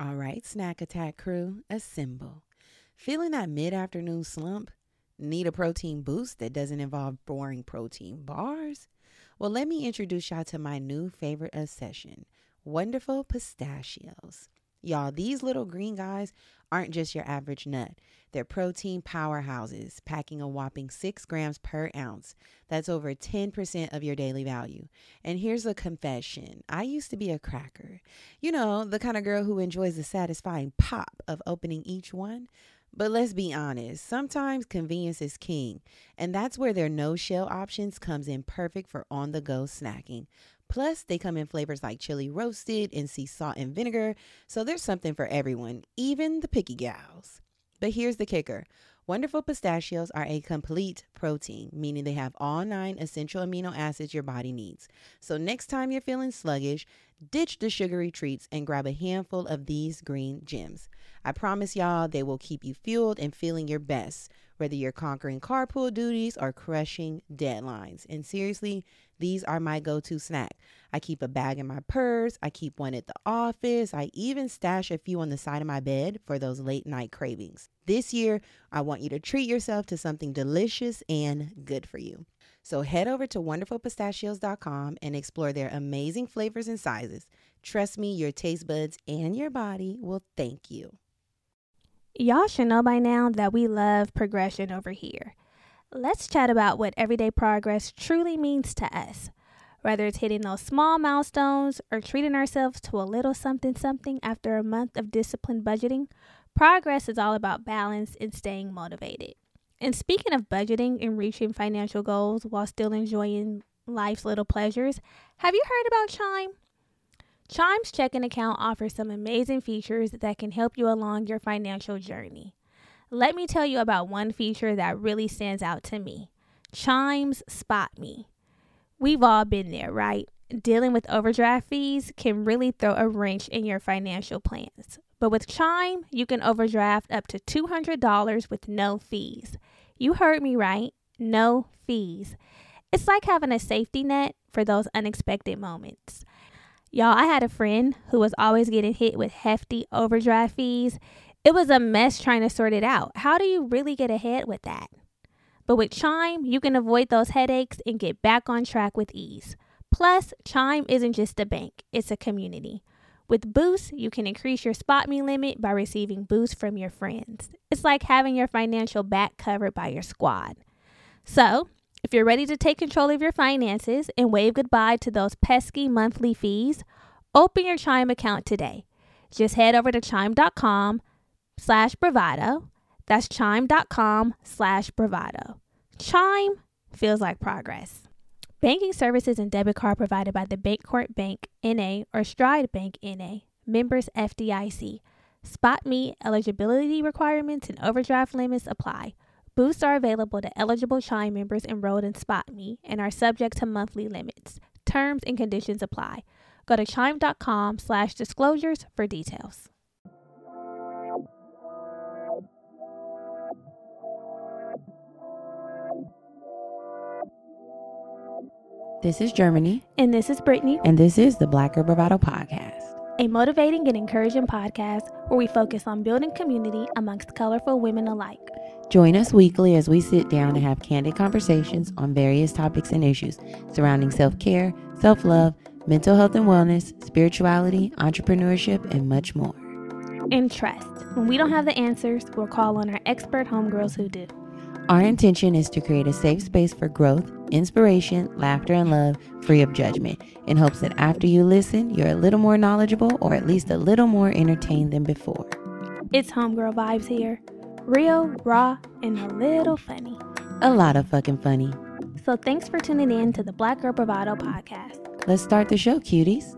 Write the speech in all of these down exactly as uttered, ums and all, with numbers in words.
All right, Snack Attack crew, assemble. Feeling that mid-afternoon slump? Need a protein boost that doesn't involve boring protein bars? Well, let me introduce y'all to my new favorite obsession, Wonderful Pistachios. Y'all, these little green guys aren't just your average nut. They're protein powerhouses, packing a whopping six grams per ounce. That's over ten percent of your daily value. And here's a confession. I used to be a cracker. You know, the kind of girl who enjoys the satisfying pop of opening each one. But let's be honest, sometimes convenience is king. And that's where their no-shell options comes in perfect for on-the-go snacking. Plus, they come in flavors like chili roasted and sea salt and vinegar. So there's something for everyone, even the picky gals. But here's the kicker. Wonderful Pistachios are a complete protein, meaning they have all nine essential amino acids your body needs. So next time you're feeling sluggish, ditch the sugary treats and grab a handful of these green gems. I promise y'all they will keep you fueled and feeling your best, whether you're conquering carpool duties or crushing deadlines. And seriously, these are my go-to snack. I keep a bag in my purse. I keep one at the office. I even stash a few on the side of my bed for those late night cravings. This year, I want you to treat yourself to something delicious and good for you. So head over to wonderful pistachios dot com and explore their amazing flavors and sizes. Trust me, your taste buds and your body will thank you. Y'all should know by now that we love progression over here. Let's chat about what everyday progress truly means to us. Whether it's hitting those small milestones or treating ourselves to a little something something after a month of disciplined budgeting, progress is all about balance and staying motivated. And speaking of budgeting and reaching financial goals while still enjoying life's little pleasures, have you heard about Chime? Chime's checking account offers some amazing features that can help you along your financial journey. Let me tell you about one feature that really stands out to me. Chime's Spot Me. We've all been there, right? Dealing with overdraft fees can really throw a wrench in your financial plans. But with Chime, you can overdraft up to two hundred dollars with no fees. You heard me right, no fees. It's like having a safety net for those unexpected moments. Y'all, I had a friend who was always getting hit with hefty overdraft fees. It was a mess trying to sort it out. How do you really get ahead with that? But with Chime, you can avoid those headaches and get back on track with ease. Plus, Chime isn't just a bank, it's a community. With Boost, you can increase your Spot Me limit by receiving boosts from your friends. It's like having your financial back covered by your squad. So, if you're ready to take control of your finances and wave goodbye to those pesky monthly fees, open your Chime account today. Just head over to chime.com slash bravado. That's chime.com slash bravado. Chime feels like progress. Banking services and debit card provided by the Bancorp Bank, N A or Stride Bank, N A. Members F D I C. Spot Me eligibility requirements and overdraft limits apply. Boosts are available to eligible Chime members enrolled in Spot Me and are subject to monthly limits. Terms and conditions apply. Go to chime.com slash disclosures for details. This is Germany. And this is Brittany. And this is the Black Girl Bravado Podcast. A motivating and encouraging podcast where we focus on building community amongst colorful women alike. Join us weekly as we sit down and have candid conversations on various topics and issues surrounding self-care, self-love, mental health and wellness, spirituality, entrepreneurship, and much more. And trust, when we don't have the answers, we'll call on our expert homegirls who do. Our intention is to create a safe space for growth, inspiration, laughter, and love, free of judgment, in hopes that after you listen, you're a little more knowledgeable or at least a little more entertained than before. It's homegirl vibes here. Real, raw, and a little funny. A lot of fucking funny. So thanks for tuning in to the Black Girl Bravado Podcast. Let's start the show, cuties.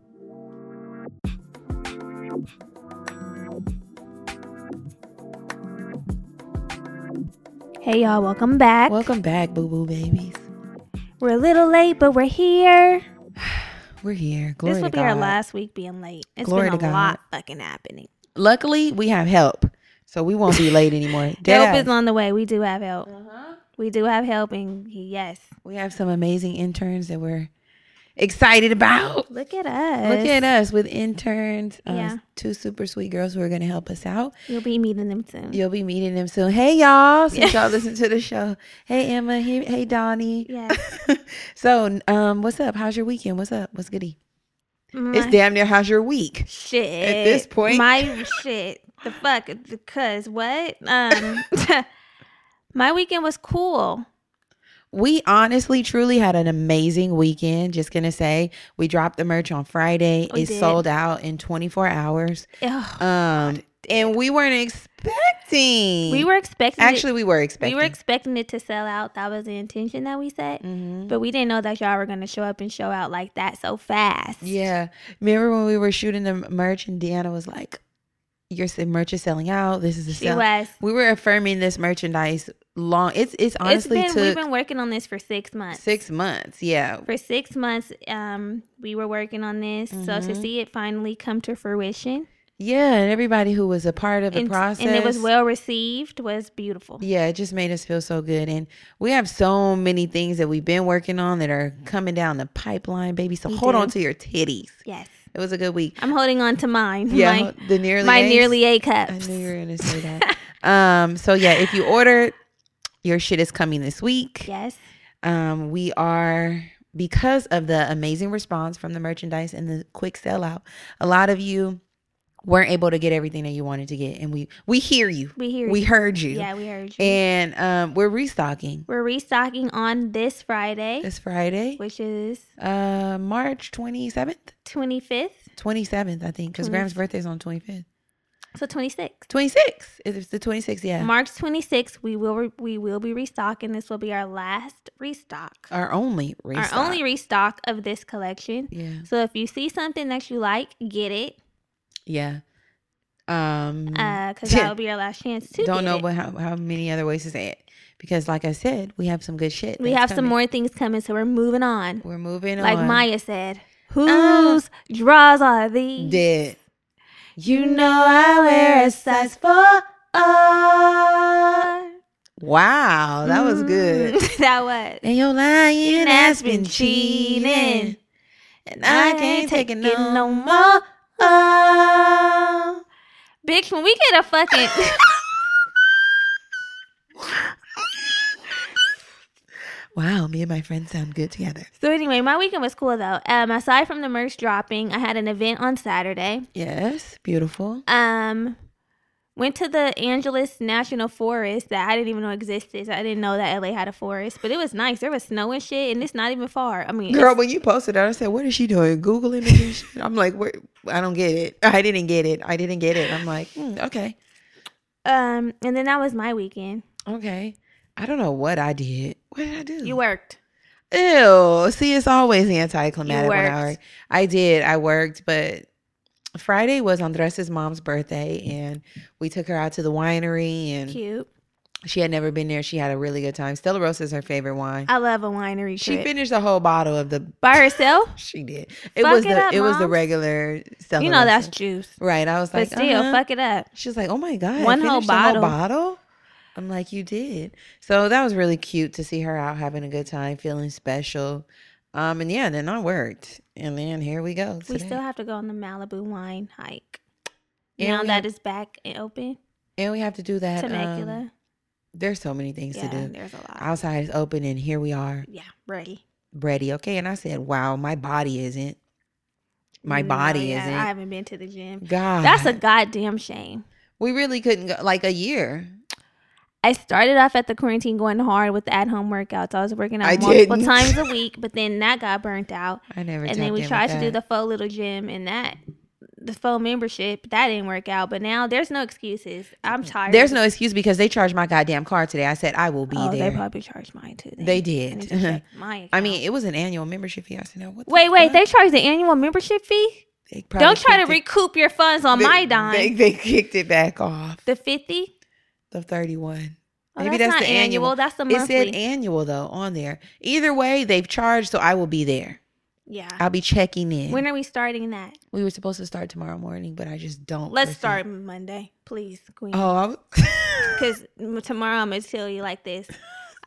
Hey y'all, welcome back. Welcome back, boo-boo babies. We're a little late, but we're here. We're here. Glory this will to be God. our last week being late. It's Glory been a to God. lot fucking happening. Luckily, we have help, so we won't be late anymore. Help is on the way. We do have help. Uh-huh. We do have help, and yes. We have some amazing interns that we're excited about. Look at us. Look at us with interns. Uh, Yeah. Two super sweet girls who are going to help us out. You'll be meeting them soon. You'll be meeting them soon. Hey, y'all. Since y'all listen to the show. Hey, Emma. Hey, hey Donnie. Yeah. So, um, what's up? How's your weekend? What's up? What's goody? My, It's damn near how's your week? shit. At this point. My shit. The fuck? Because what? Um, my weekend was cool. We honestly, truly had an amazing weekend. Just going to say, we dropped the merch on Friday. We it did. sold out in twenty-four hours. Ugh, Um, and we weren't expecting. we were expecting. Actually, it, we were expecting. we were expecting it to sell out. That was the intention that we set. Mhm. But we didn't know that y'all were gonna show up and show out like that so fast. Yeah. Remember when we were shooting the merch and Deanna was like, your merch is selling out. This is the She sell. was. We were affirming this merchandise long. It's it's honestly it's been, we've took been working on this for six months. six months. Yeah. For six months, um, we were working on this. So to Mhm. see it finally come to fruition, Yeah. And everybody who was a part of the and, process. and it was well received, was beautiful. Yeah, it just made us feel so good. And we have so many things that we've been working on that are coming down the pipeline, baby. So We hold do. on to your titties. Yes, It was a good week. I'm holding on to mine. Yeah, my, the nearly my A's. nearly A I cups. knew you were gonna say that. um, so yeah, if you ordered, your shit is coming this week. Yes, Um, we are because of the amazing response from the merchandise and the quick sellout. A lot of you weren't able to get everything that you wanted to get, and we we hear you. we hear We you. heard you. Yeah, we heard you. And um, we're restocking We're restocking on this Friday, this Friday, which is uh, March twenty seventh, twenty-fifth. twenty seventh, I think, because twenty Graham's birthday is on twenty fifth. So twenty-sixth. Twenty sixth. It's the twenty sixth. Yeah. March twenty-sixth, we will re- we will be restocking. This will be our last restock. Our only restock. Our only restock of this collection. Yeah. So if you see something that you like, get it. Yeah. Um. Uh, because that will be our last chance to don't get know it. what how, how many other ways to say it, because like I said, we have some good shit. We that's have some coming. more things coming, so we're moving on. We're moving Like on. Maya said, whose draws are these? Dead. You know I wear a size four. Wow, that was good. Mm, that was. And your lying Has has been been cheating, cheating, and I can't take it no no more. Bitch, when we get a fucking Wow, me and my friends sound good together. So anyway, my weekend was cool though. Um, aside from the merch dropping, I had an event on Saturday. Yes, beautiful. Um, went to the Angeles National Forest that I didn't even know existed. I didn't know that L A had a forest, but it was nice. There was snow and shit, and it's not even far. I mean, Girl, it's- when you posted that, I said, "What is she doing? Googling it?" Shit? I'm like, "Where? I don't get it. I didn't get it. I didn't get it." I'm like, hmm, "Okay, um, and then that was my weekend. okay." I don't know what I did. What did I do? You worked. Ew. See, it's always anticlimactic You when I worked. work. I did. I worked, but Friday was Andres' mom's birthday, and we took her out to the winery, and Cute. she had never been there. She had a really good time. Stella Rosa is her favorite wine. I love a winery She trip. finished a whole bottle of the. By herself. She did. It Fuck was it the. up, it was the Moms. regular Stella You know that's Rosa. juice. Right. I was But like, still, uh-huh. fuck it up. She was like, "Oh my god, One whole finished the whole bottle. bottle." I'm like, "You did." So that was really cute to see her out having a good time, feeling special. Um, and yeah, then I worked, and then here we go. We Today. still have to go on the Malibu wine hike. And now we that have- is back and open. and we have to do that. Temecula. Um, there's so many things yeah, to do. there's a lot. Outside is open, and here we are, yeah, ready. ready. Okay, and I said, "Wow, my body isn't. My No, body yeah, isn't." I haven't been to the gym. God, That's a goddamn shame. we really couldn't go like a year. I started off at the quarantine going hard with the at-home workouts. I was working out I multiple didn't. times a week, but then that got burnt out. I never. And tapped then we in tried with to do that. the faux little gym, and that the faux membership that didn't work out. But now there's no excuses. I'm tired. There's no excuse because they charged my goddamn card today. I said I will be Oh, there. they probably charged mine too. then. They I did. need to check my account. I mean, it was an annual membership fee. I said, no, what the wait, wait. fuck? They charged the annual membership fee. They probably Don't try to kicked it- recoup your funds on they- my dime. They, they kicked it back off. the fifty. The thirty-one. Oh, Maybe that's, that's not the annual. annual. That's the It monthly. said annual though on there. Either way, they've charged, so I will be there. yeah. I'll be checking in. When are we starting that? We were supposed to start tomorrow morning, but I just don't. Let's foresee- start Monday, please, Queen. Oh, I'm- Because tomorrow I'm gonna tell you like this.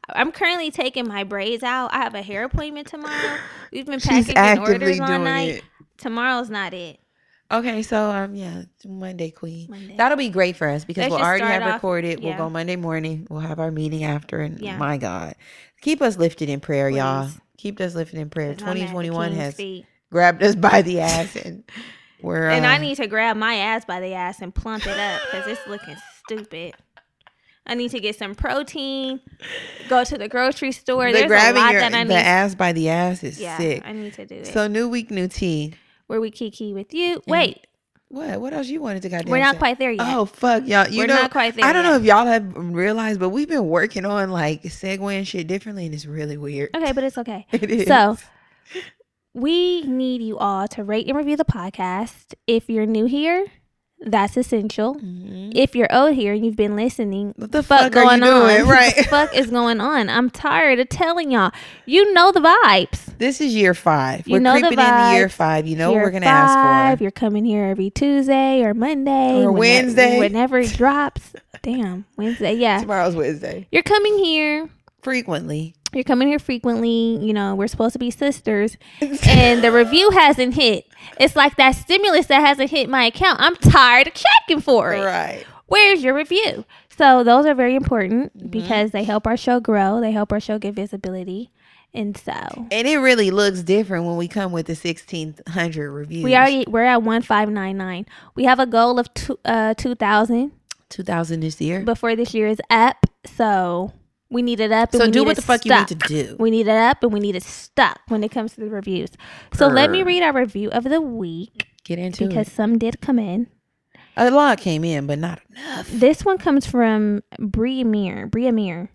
I'm currently taking my braids out. I have a hair appointment tomorrow. We've been She's packaging actively orders all doing night. it. Tomorrow's not it. Okay, so um, yeah, Monday, Queen. Monday. That'll be great for us because Let's we'll just already start have off- recorded. yeah. We'll go Monday morning. We'll have our meeting after, and Yeah. my God, keep us lifted in prayer, y'all. Please. Keep us lifted in prayer. 'Cause I'm at the twenty twenty-one King's has feet. grabbed us by the ass, and we're And uh, I need to grab my ass by the ass and plump it up because it's looking stupid. I need to get some protein. Go to the grocery store. the There's a grabbing lot your, that I the need. ass by the ass is yeah, sick. I need to do it. So new week, new tea. Where we kiki with you. Wait, What? What else you wanted to goddamn we're not say? quite there yet. Oh fuck, y'all! You We're know, not quite there I don't yet. know if y'all have realized, but we've been working on like segueing shit differently, and it's really weird. Okay, but it's okay. It is. So we need you all to rate and review the podcast. If you're new here, that's essential. Mhm. If you're old here and you've been listening, What the fuck, fuck, are going you doing? on? Right. What the fuck is going on? I'm tired of telling y'all. You know the vibes. This is year five. You We're know the creeping into year vibes. five. You know Year what we're gonna five, ask for. You're coming here every Tuesday or Monday Or whenever- Wednesday. whenever it drops. Damn, Wednesday. Yeah, Tomorrow's Wednesday. you're coming here. Frequently. You're coming here frequently. You know, we're supposed to be sisters. And the review hasn't hit. It's like that stimulus that hasn't hit my account. I'm tired of checking for it. Right. Where's your review? So those are very important Mm-hmm. because they help our show grow. They help our show get visibility. And so And it really looks different when we come with the sixteen hundred reviews. we already we're at one five nine nine. We have a goal of two, uh two thousand two thousand this year. before this year is up. So we need it up. And So we do need what it the fuck stuck. you need to do. We need it up and we need it stuck when it comes to the reviews. So let me Purr. read our review of the week Get into because it. some did come in. A lot came in, but not enough. This one comes from Bria Mir. Bria Mir.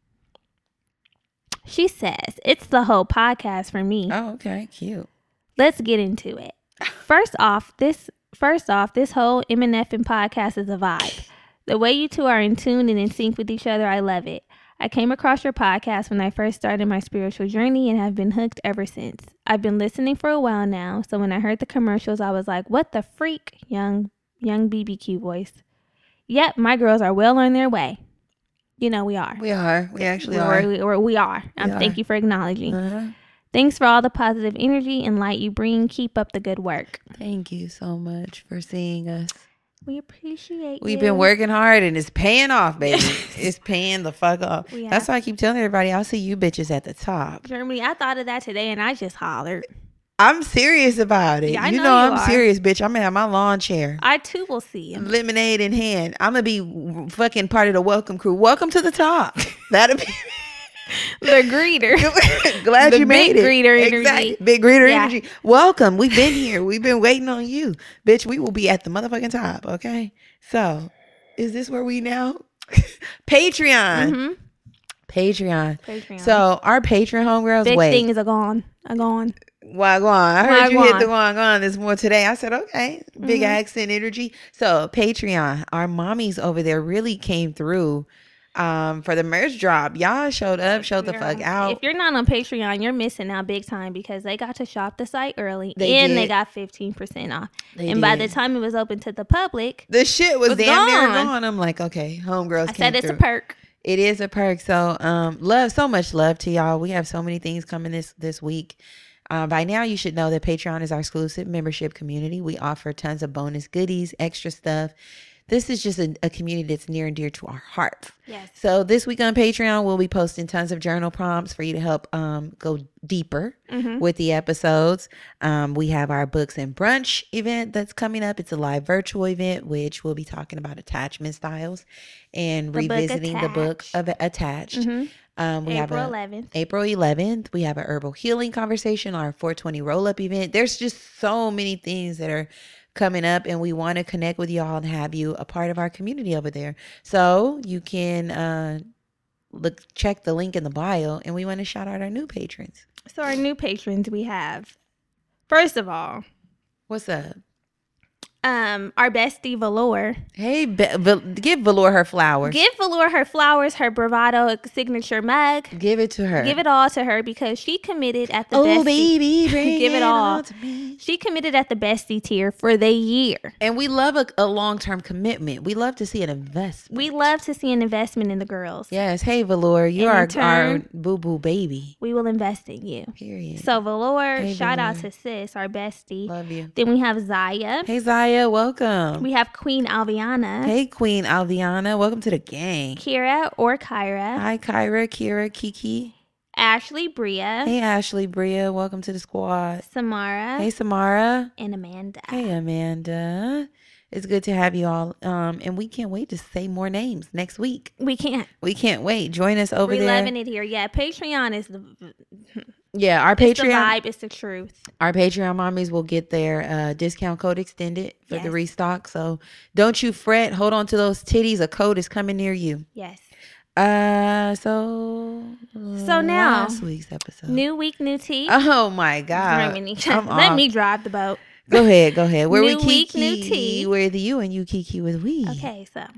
She says, it's the whole podcast for me. Oh, okay. Cute. Let's get into it. First off, this first off, this whole M N F and podcast is a vibe. The way you two are in tune and in sync with each other, I love it. I came across your podcast when I first started my spiritual journey and have been hooked ever since. I've been listening for a while now, so when I heard the commercials, I was like, what the freak, young young B B Q voice. Yep, my girls are well on their way. You know we are. We are. We actually We're- are. we are. We are. Um, We thank are. you for acknowledging. Uh-huh. Thanks for all the positive energy and light you bring. Keep up the good work. Thank you so much for seeing us. We appreciate We've you. been working hard and it's paying off, baby. It's paying the fuck off. We That's have- why I keep telling everybody I'll see you bitches at the top. Germany, I thought of that today and I just hollered. I'm serious about it. Yeah, I you know know, you I'm are. serious, bitch. I'm gonna have my lawn chair. I too will see him. Lemonade in hand. I'm gonna be fucking part of the welcome crew. Welcome to the top. That'll be The greeter. glad The you made big it. greeter energy. Exactly. Big greeter Yeah. energy. Welcome. We've been here. We've been waiting on you. Bitch, we will be at the motherfucking top, okay? So is this where we now? Patreon. Mm-hmm. Patreon. Patreon. So our Patreon homegirls, big wait. things are gone. Are gone. Wagwan. I heard you hit Wagwan. the wagwan this more today. I said, okay, big Mhm. accent energy. So Patreon, our mommies over there really came through um, for the merch drop. Y'all showed up, showed the fuck out. If you're not on Patreon, you're missing out big time because they got to shop the site early They and they did. got fifteen percent off. They and by the did. time it was open to the public, the shit was was damn near gone. gone. I'm like, okay, homegirls I came said it's through. a perk. It is a perk. So um, love, so much love to y'all. We have so many things coming this this week. Uh, by now, you should know that Patreon is our exclusive membership community. We offer tons of bonus goodies, extra stuff. This is just a, a community that's near and dear to our hearts. Yes. So this week on Patreon, we'll be posting tons of journal prompts for you to help um, go deeper Mm-hmm. with the episodes. Um, we have our books and brunch event that's coming up. It's a live virtual event, which we'll be talking about attachment styles and The book revisiting the book Attached. of Attached. Mm-hmm. Um, we April have a, eleventh. April eleventh. We have a herbal healing conversation, our four twenty roll up event. There's just so many things that are coming up, and we want to connect with y'all and have you a part of our community over there. So you can uh, look, check the link in the bio, and we want to shout out our new patrons. So our new patrons we have. First of all, What's up? Um, our bestie Velour. Hey, Be- Val- give Velour her flowers. Give Velour her flowers, her bravado signature mug. Give it to her. Give it all to her because she committed at the oh, bestie. baby, bring Give it all. to me. She committed at the bestie tier for the year. And we love a, a long-term commitment. We love to see an investment. We love to see an investment in the girls. Yes. Hey, Velour, you In are return, our boo-boo baby. We will invest in you. Period. So Velour, Hey, shout out Velour. to sis, our bestie. Love you. Then we have Zaya. Hey, Zaya, welcome. We have Queen Alviana. Hey, Queen Alviana, welcome to the gang. Kira or Kyra. Hi, Kyra, Kira, Kiki. Ashley Bria. Hey, Ashley, Bria, welcome to the squad. Samara. Hey, Samara. And Amanda. Hey, Amanda. It's good to have you all. Um, and we can't wait to say more names next week. We can't. We can't wait. Join us over We're there. loving it here. Yeah, Patreon is the, Yeah, our it's the Patreon. vibe. It's the truth. Our Patreon mommies will get their uh, discount code extended for the Yes. restock. So don't you fret. Hold on to those titties. A code is coming near you. Yes. Uh, so So now, last week's episode. New week, new tea. Oh my God! Let I'm off. me drive the boat. Go ahead, go ahead. Where New we week, Kiki, new tea. where the you and you Kiki with we. Okay, so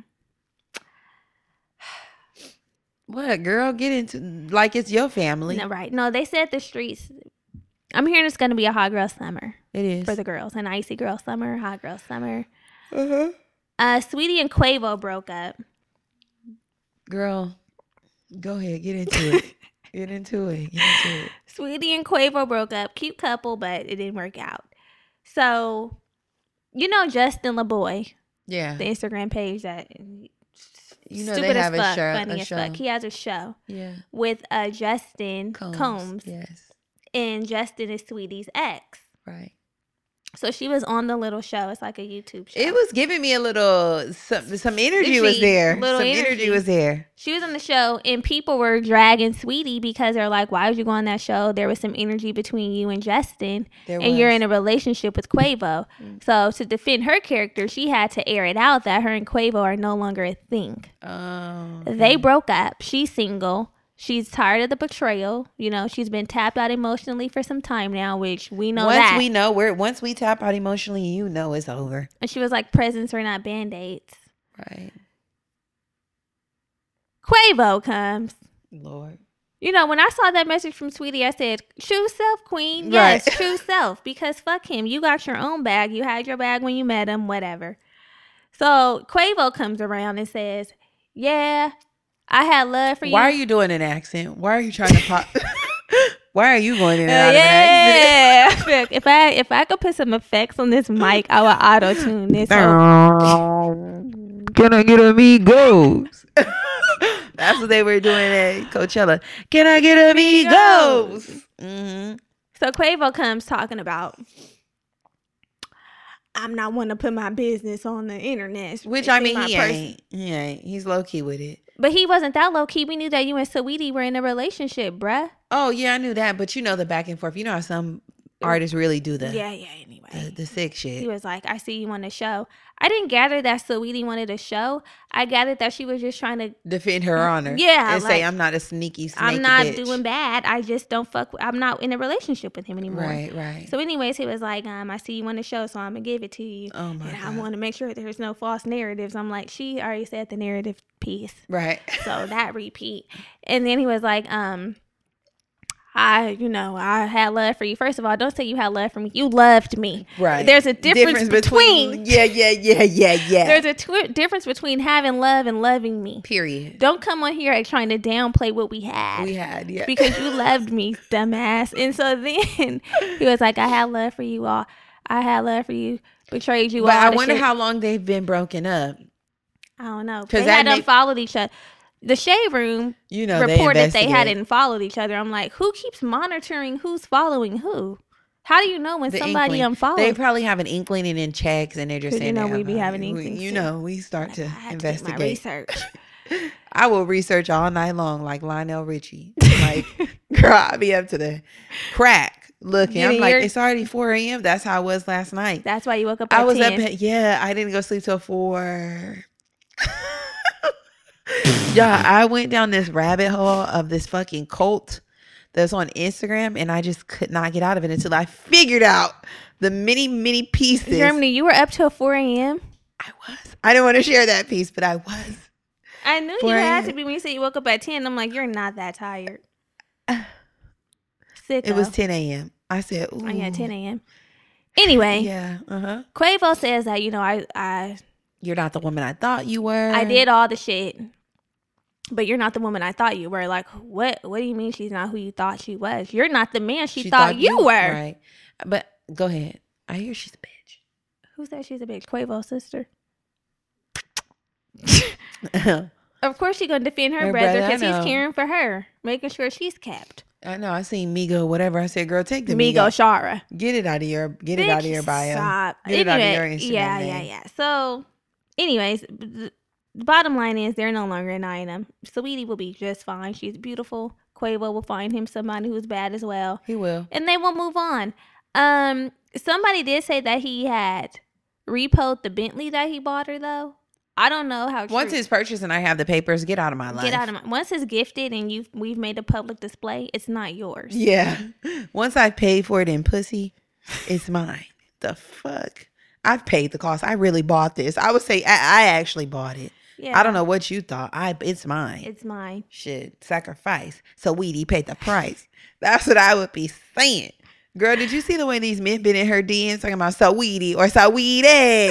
What, girl? Get into like it's your family. no, right? No, they said the streets. I'm hearing it's going to be a hot girl summer It is. for the girls, an icy girl summer, hot girl summer. uh-huh. Uh, Sweetie and Quavo broke up. Girl, go ahead. Get into it. Get into it. Get into it. Sweetie and Quavo broke up. Cute couple, but it didn't work out. So, you know Justin LaBoy, Yeah. the Instagram page that You know stupid they have as a fuck, show- funny a as fuck. show. He has a show Yeah. with uh Justin Combs. Combs, Yes. and Justin is Sweetie's ex. Right. So she was on the little show. It's like a YouTube show. It was giving me a little some some energy was Itchy, there. little Some energy. energy. was there. She was on the show, and people were dragging Sweetie because they're like, "Why would you go on that show? There was some energy between you and Justin, There and you're was. in a relationship with Quavo." Mm. So to defend her character, she had to air it out that her and Quavo are no longer a thing. Oh. They broke up. She's single. She's tired of the betrayal. You know, she's been tapped out emotionally for some time now, which we know once that. we know we're once we tap out emotionally, you know it's over. And she was like, "Presents are not band-aids." Right. Quavo comes. Lord. You know, when I saw that message from Sweetie, I said, true self, queen. Yes, Right. true self. Because fuck him. You got your own bag. You had your bag when you met him, whatever. So Quavo comes around and says, yeah, I had love for you. Why are you doing an accent? Why are you trying to pop? Why are you going in and Uh, out of an accent? yeah. Look, if I if I could put some effects on this mic, I would auto tune this. whole- Can I get amigos? That's what they were doing at Coachella. Can I get amigos? Mm-hmm. So Quavo comes talking about, I'm not one to put my business on the internet. Which I especially mean, my he pers- ain't. He ain't. He's low key with it. But he wasn't that low key. We knew that you and Saweetie were in a relationship, bruh. Oh yeah, I knew that. But you know the back and forth. You know how some artists really do the Yeah, yeah, anyway. the, the sick He shit. was like, I see you on the show. I didn't gather that Saweetie wanted a show. I gathered that she was just trying to, Defend her honor. Yeah, And say like, I'm not a sneaky snake. I'm not bitch. doing bad. I just don't fuck with, I'm not in a relationship with him anymore. Right, right. So anyways, he was like, um, I see you on the show, so I'm going to give it to you. Oh my and I God. want to make sure there's no false narratives. I'm like, she already said the narrative piece. Right. So that repeat. And then he was like, um, I, you know, I had love for you. First of all, don't say you had love for me. You loved me. Right. There's a difference, between, Yeah, yeah, yeah, yeah, yeah. there's a tw- difference between having love and loving me. Period. Don't come on here and trying to downplay what we had. We had, yeah. Because you loved me, dumbass. And so then he was like, I had love for you all. I had love for you. Betrayed you But all. I the wonder shit. how long they've been broken up. I don't know. 'Cause They that had make- unfollowed each other. The Shade Room You know, reported they, they investigate. hadn't followed each other. I'm like, who keeps monitoring who's following who? How do you know when The somebody inkling. unfollows? They probably have an inkling and in checks, and they're just 'Cause you saying, know they we have be a- having we- inklings You too. know, we start to I have to do my investigate. research. I will research all night long, like Lionel Richie. Like, girl, I be up to the crack looking. I'm Getting like, your- it's already four a.m. That's how it was last night. That's why you woke up at I was ten. up at, yeah, I didn't go sleep till four. Yeah, I went down this rabbit hole of this fucking cult that's on Instagram, and I just could not get out of it until I figured out the many, many pieces. Germany, you were up till four a.m.? I was. I didn't want to share that piece, but I was. I knew you had to be when you said you woke up at ten. I'm like, you're not that tired. Sicko. It was ten a.m. I said, ooh. Oh, yeah, ten a.m. Anyway. Yeah. Uh-huh. Quavo says that, you know, I, I... You're not the woman I thought you were. I did all the shit, but you're not the woman I thought you were. Like, what What do you mean she's not who you thought she was? You're not the man she, she thought, thought you, you were. Right. But go ahead. I hear she's a bitch. Who said she's a bitch? Quavo's sister. Of course she's going to defend her, her brother because he's caring for her, making sure she's kept. I know. I seen Migo, whatever. I said, girl, take the Migo. Migo. Shara. Get it out of your, get Bitch, it out of your bio. Stop. Get anyway, it out of your Instagram Yeah, name. yeah, yeah. So, anyways, the bottom line is they're no longer an item. Saweetie will be just fine. She's beautiful. Quavo will find him somebody who's bad as well. He will. And they will move on. Um, somebody did say that he had repoed the Bentley that he bought her, though. I don't know how. Once true. it's purchased and I have the papers, get out of my life. Get out of my. Once it's gifted and you we've made a public display, it's not yours. Yeah. Once I've paid for it in pussy, it's mine. The fuck. I've paid the cost. I really bought this. I would say I, I actually bought it. Yeah. I don't know what you thought. I it's mine. It's mine. Shit. Sacrifice. So Weedy paid the price. That's what I would be saying. Girl, did you see the way these men been in her D Ms talking about so Weedy or so Weedy?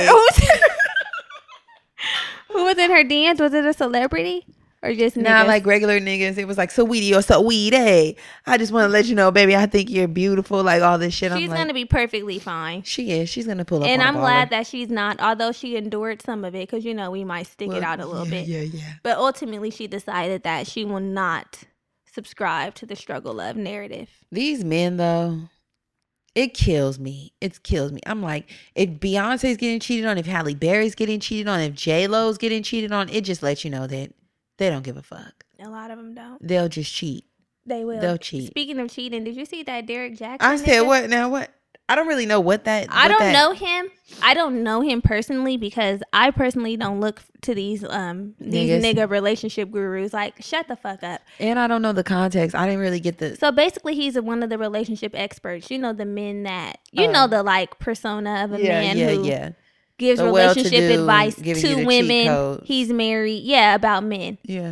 Who was in her D Ms? Was it a celebrity or just niggas? Nah, like regular niggas. It was like, so weedy or so weedy. I just want to let you know, baby, I think you're beautiful. Like all this shit. She's I'm like, going to be perfectly fine. She is. She's going to pull up And on I'm a glad baller. that she's not, although she endured some of it because, you know, we might stick well, it out a little yeah, bit. Yeah, yeah. But ultimately, she decided that she will not subscribe to the struggle love narrative. These men, though. It kills me. It kills me. I'm like, if Beyonce's getting cheated on, if Halle Berry's getting cheated on, if J-Lo's getting cheated on, it just lets you know that they don't give a fuck. A lot of them don't. They'll just cheat. They will. They'll cheat. Speaking of cheating, did you see that Derek Jackson? I said, nigga? what? Now what? I don't really know what that. I what don't that, know him. I don't know him personally because I personally don't look to these um these Niggas. nigga relationship gurus. Like, shut the fuck up. And I don't know the context. I didn't really get the. So basically, he's a, one of the relationship experts. You know, the men that you Uh, know the like persona of a yeah, man yeah, who yeah. gives The relationship well-to-do, advice giving you to the cheat women. codes. He's married. Yeah, about men. Yeah.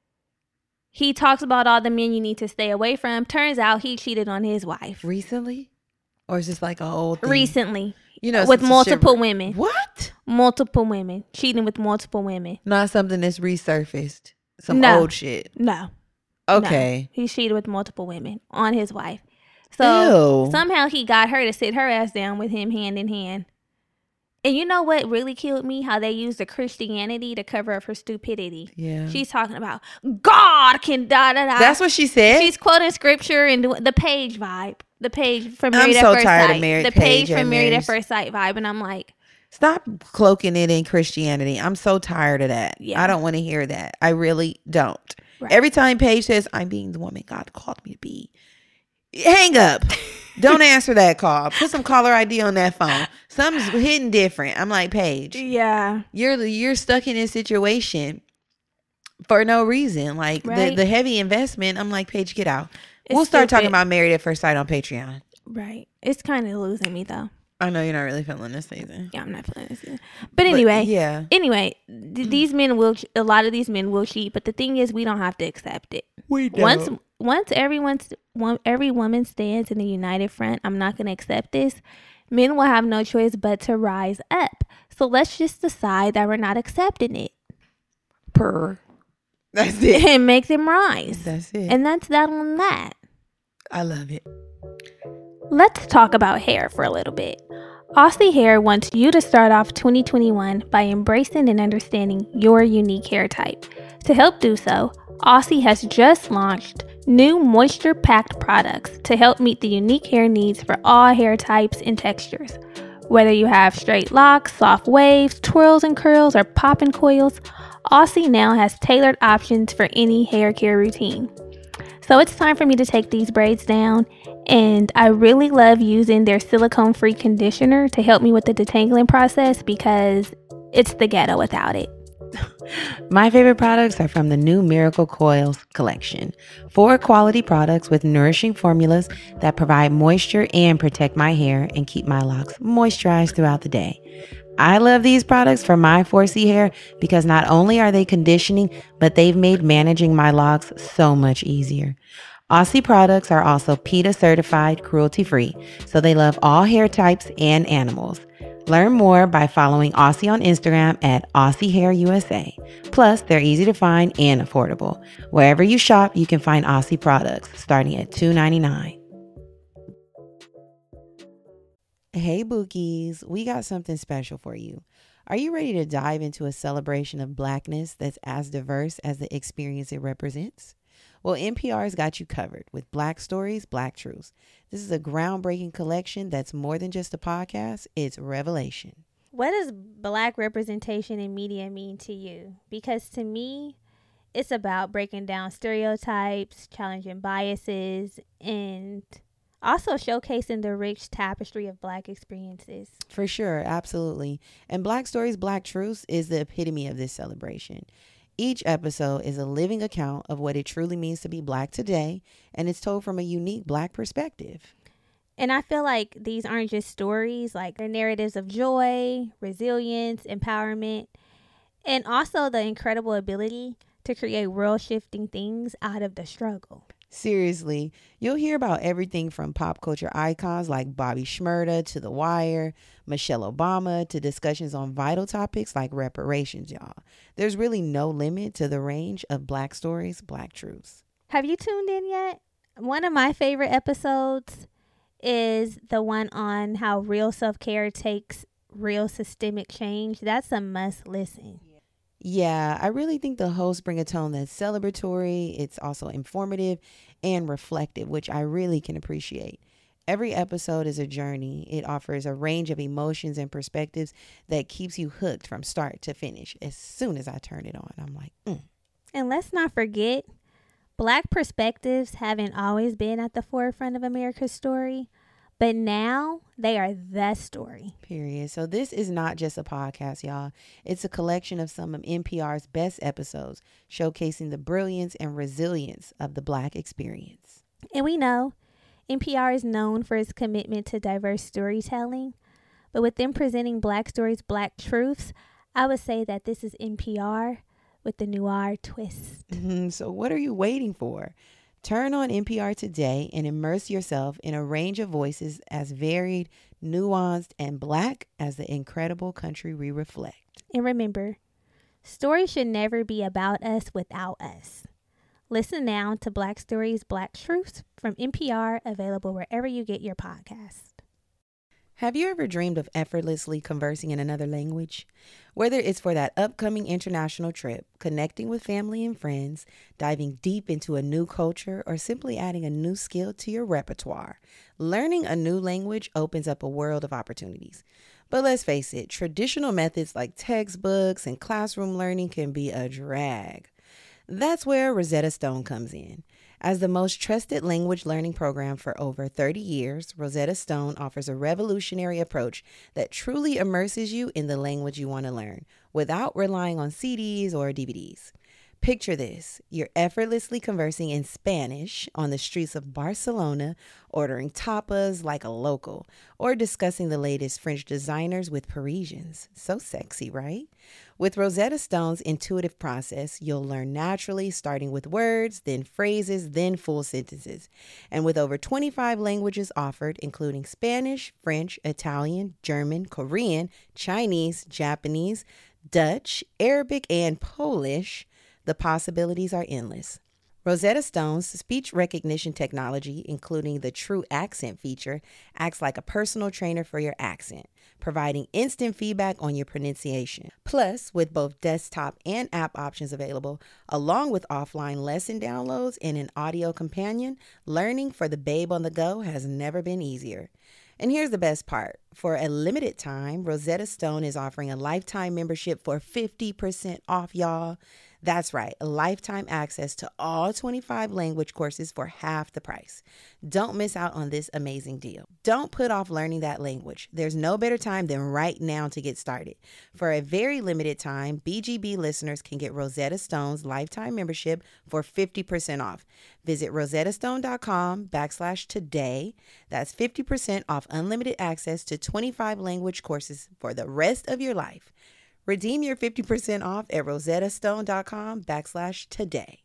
He talks about all the men you need to stay away from. Turns out he cheated on his wife Recently? Or is this like an old thing? recently. You know, with since the multiple shit- women. What? Multiple women. Cheating with multiple women. Not something that's resurfaced. Some No. old shit. No. Okay. No. He cheated with multiple women on his wife. So Ew. somehow he got her to sit her ass down with him hand in hand. And you know what really killed me? How they used the Christianity to cover up her stupidity. Yeah. She's talking about God can da da da. That's what she said? She's quoting scripture and doing the page vibe. The page from I'm Married at so First tired of Sight. Married the page Paige from and Married at Mary's- First Sight vibe. And I'm like, Stop cloaking it in Christianity. I'm so tired of that. Yeah. I don't want to hear that. I really don't. Right. Every time Paige says, I'm being the woman God called me to be, hang up. Don't answer that call. Put some caller I D on that phone. Something's hitting different. I'm like, Paige, yeah. you're you're stuck in this situation for no reason. Like Right. the, the heavy investment, I'm like, Paige, get out. It's we'll start stupid. talking about Married at First Sight on Patreon. Right. It's kind of losing me though. I know you're not really feeling this season. Yeah, I'm not feeling this. Either. But anyway, But, yeah. anyway, th- these men will. A lot of these men will cheat, but the thing is, we don't have to accept it. We Once, once everyone's one, every woman stands in a united front. I'm not going to accept this. Men will have no choice but to rise up. So let's just decide that we're not accepting it Per. That's it. and make them rise. That's it. And that's that on that. I love it. Let's talk about hair for a little bit. Aussie Hair wants you to start off twenty twenty-one by embracing and understanding your unique hair type. To help do so, Aussie has just launched new moisture-packed products to help meet the unique hair needs for all hair types and textures. Whether you have straight locks, soft waves, twirls and curls, or popping coils, Aussie now has tailored options for any hair care routine. So it's time for me to take these braids down, and I really love using their silicone-free conditioner to help me with the detangling process because it's the ghetto without it. My favorite products are from the new Miracle Coils collection. Four quality products with nourishing formulas that provide moisture and protect my hair and keep my locks moisturized throughout the day. I love these products for my four C hair because not only are they conditioning, but they've made managing my locks so much easier. Aussie products are also PETA certified cruelty free, so they love all hair types and animals. Learn more by following Aussie on Instagram at Aussie Hair U S A. Plus, they're easy to find and affordable. Wherever you shop, you can find Aussie products starting at two ninety-nine. Hey Bookies, we got something special for you. Are you ready to dive into a celebration of Blackness that's as diverse as the experience it represents? Well, N P R's got you covered with Black Stories, Black Truths. This is a groundbreaking collection that's more than just a podcast, it's revelation. What does Black representation in media mean to you? Because to me, it's about breaking down stereotypes, challenging biases, and also showcasing the rich tapestry of Black experiences. For sure, absolutely. And Black Stories, Black Truths is the epitome of this celebration. Each episode is a living account of what it truly means to be Black today, and it's told from a unique Black perspective. And I feel like these aren't just stories, like they're narratives of joy, resilience, empowerment, and also the incredible ability to create world-shifting things out of the struggle. Seriously, you'll hear about everything from pop culture icons like Bobby Shmurda to The Wire, Michelle Obama, to discussions on vital topics like reparations, y'all. There's really no limit to the range of Black Stories, Black Truths. Have you tuned in yet? One of my favorite episodes is the one on how real self-care takes real systemic change. That's a must listen. Yeah, I really think the hosts bring a tone that's celebratory. It's also informative and reflective, which I really can appreciate. Every episode is a journey. It offers a range of emotions and perspectives that keeps you hooked from start to finish. As soon as I turn it on, I'm like, mm. And let's not forget, Black perspectives haven't always been at the forefront of America's story, but now they are the story. Period. So this is not just a podcast, y'all. It's a collection of some of N P R's best episodes, showcasing the brilliance and resilience of the Black experience. And we know N P R is known for its commitment to diverse storytelling, but with them presenting Black Stories, Black Truths, I would say that this is N P R with the noir twist. Mm-hmm. So what are you waiting for? Turn on N P R today and immerse yourself in a range of voices as varied, nuanced, and Black as the incredible country we reflect. And remember, stories should never be about us without us. Listen now to Black Stories, Black Truths from N P R, available wherever you get your podcasts. Have you ever dreamed of effortlessly conversing in another language? Whether it's for that upcoming international trip, connecting with family and friends, diving deep into a new culture, or simply adding a new skill to your repertoire, learning a new language opens up a world of opportunities. But let's face it, traditional methods like textbooks and classroom learning can be a drag. That's where Rosetta Stone comes in. As the most trusted language learning program for over thirty years, Rosetta Stone offers a revolutionary approach that truly immerses you in the language you want to learn without relying on C Ds or D V Ds. Picture this. You're effortlessly conversing in Spanish on the streets of Barcelona, ordering tapas like a local, or discussing the latest French designers with Parisians. So sexy, right? With Rosetta Stone's intuitive process, you'll learn naturally, starting with words, then phrases, then full sentences. And with over twenty-five languages offered, including Spanish, French, Italian, German, Korean, Chinese, Japanese, Dutch, Arabic, and Polish, the possibilities are endless. Rosetta Stone's speech recognition technology, including the True Accent feature, acts like a personal trainer for your accent, providing instant feedback on your pronunciation. Plus, with both desktop and app options available, along with offline lesson downloads and an audio companion, learning for the babe on the go has never been easier. And here's the best part. For a limited time, Rosetta Stone is offering a lifetime membership for fifty percent off, y'all. That's right, a lifetime access to all twenty-five language courses for half the price. Don't miss out on this amazing deal. Don't put off learning that language. There's no better time than right now to get started. For a very limited time, B G B listeners can get Rosetta Stone's lifetime membership for fifty percent off. Visit rosettastone.com backslash today. That's fifty percent off unlimited access to twenty-five language courses for the rest of your life. Redeem your fifty percent off at rosettastone.com backslash today.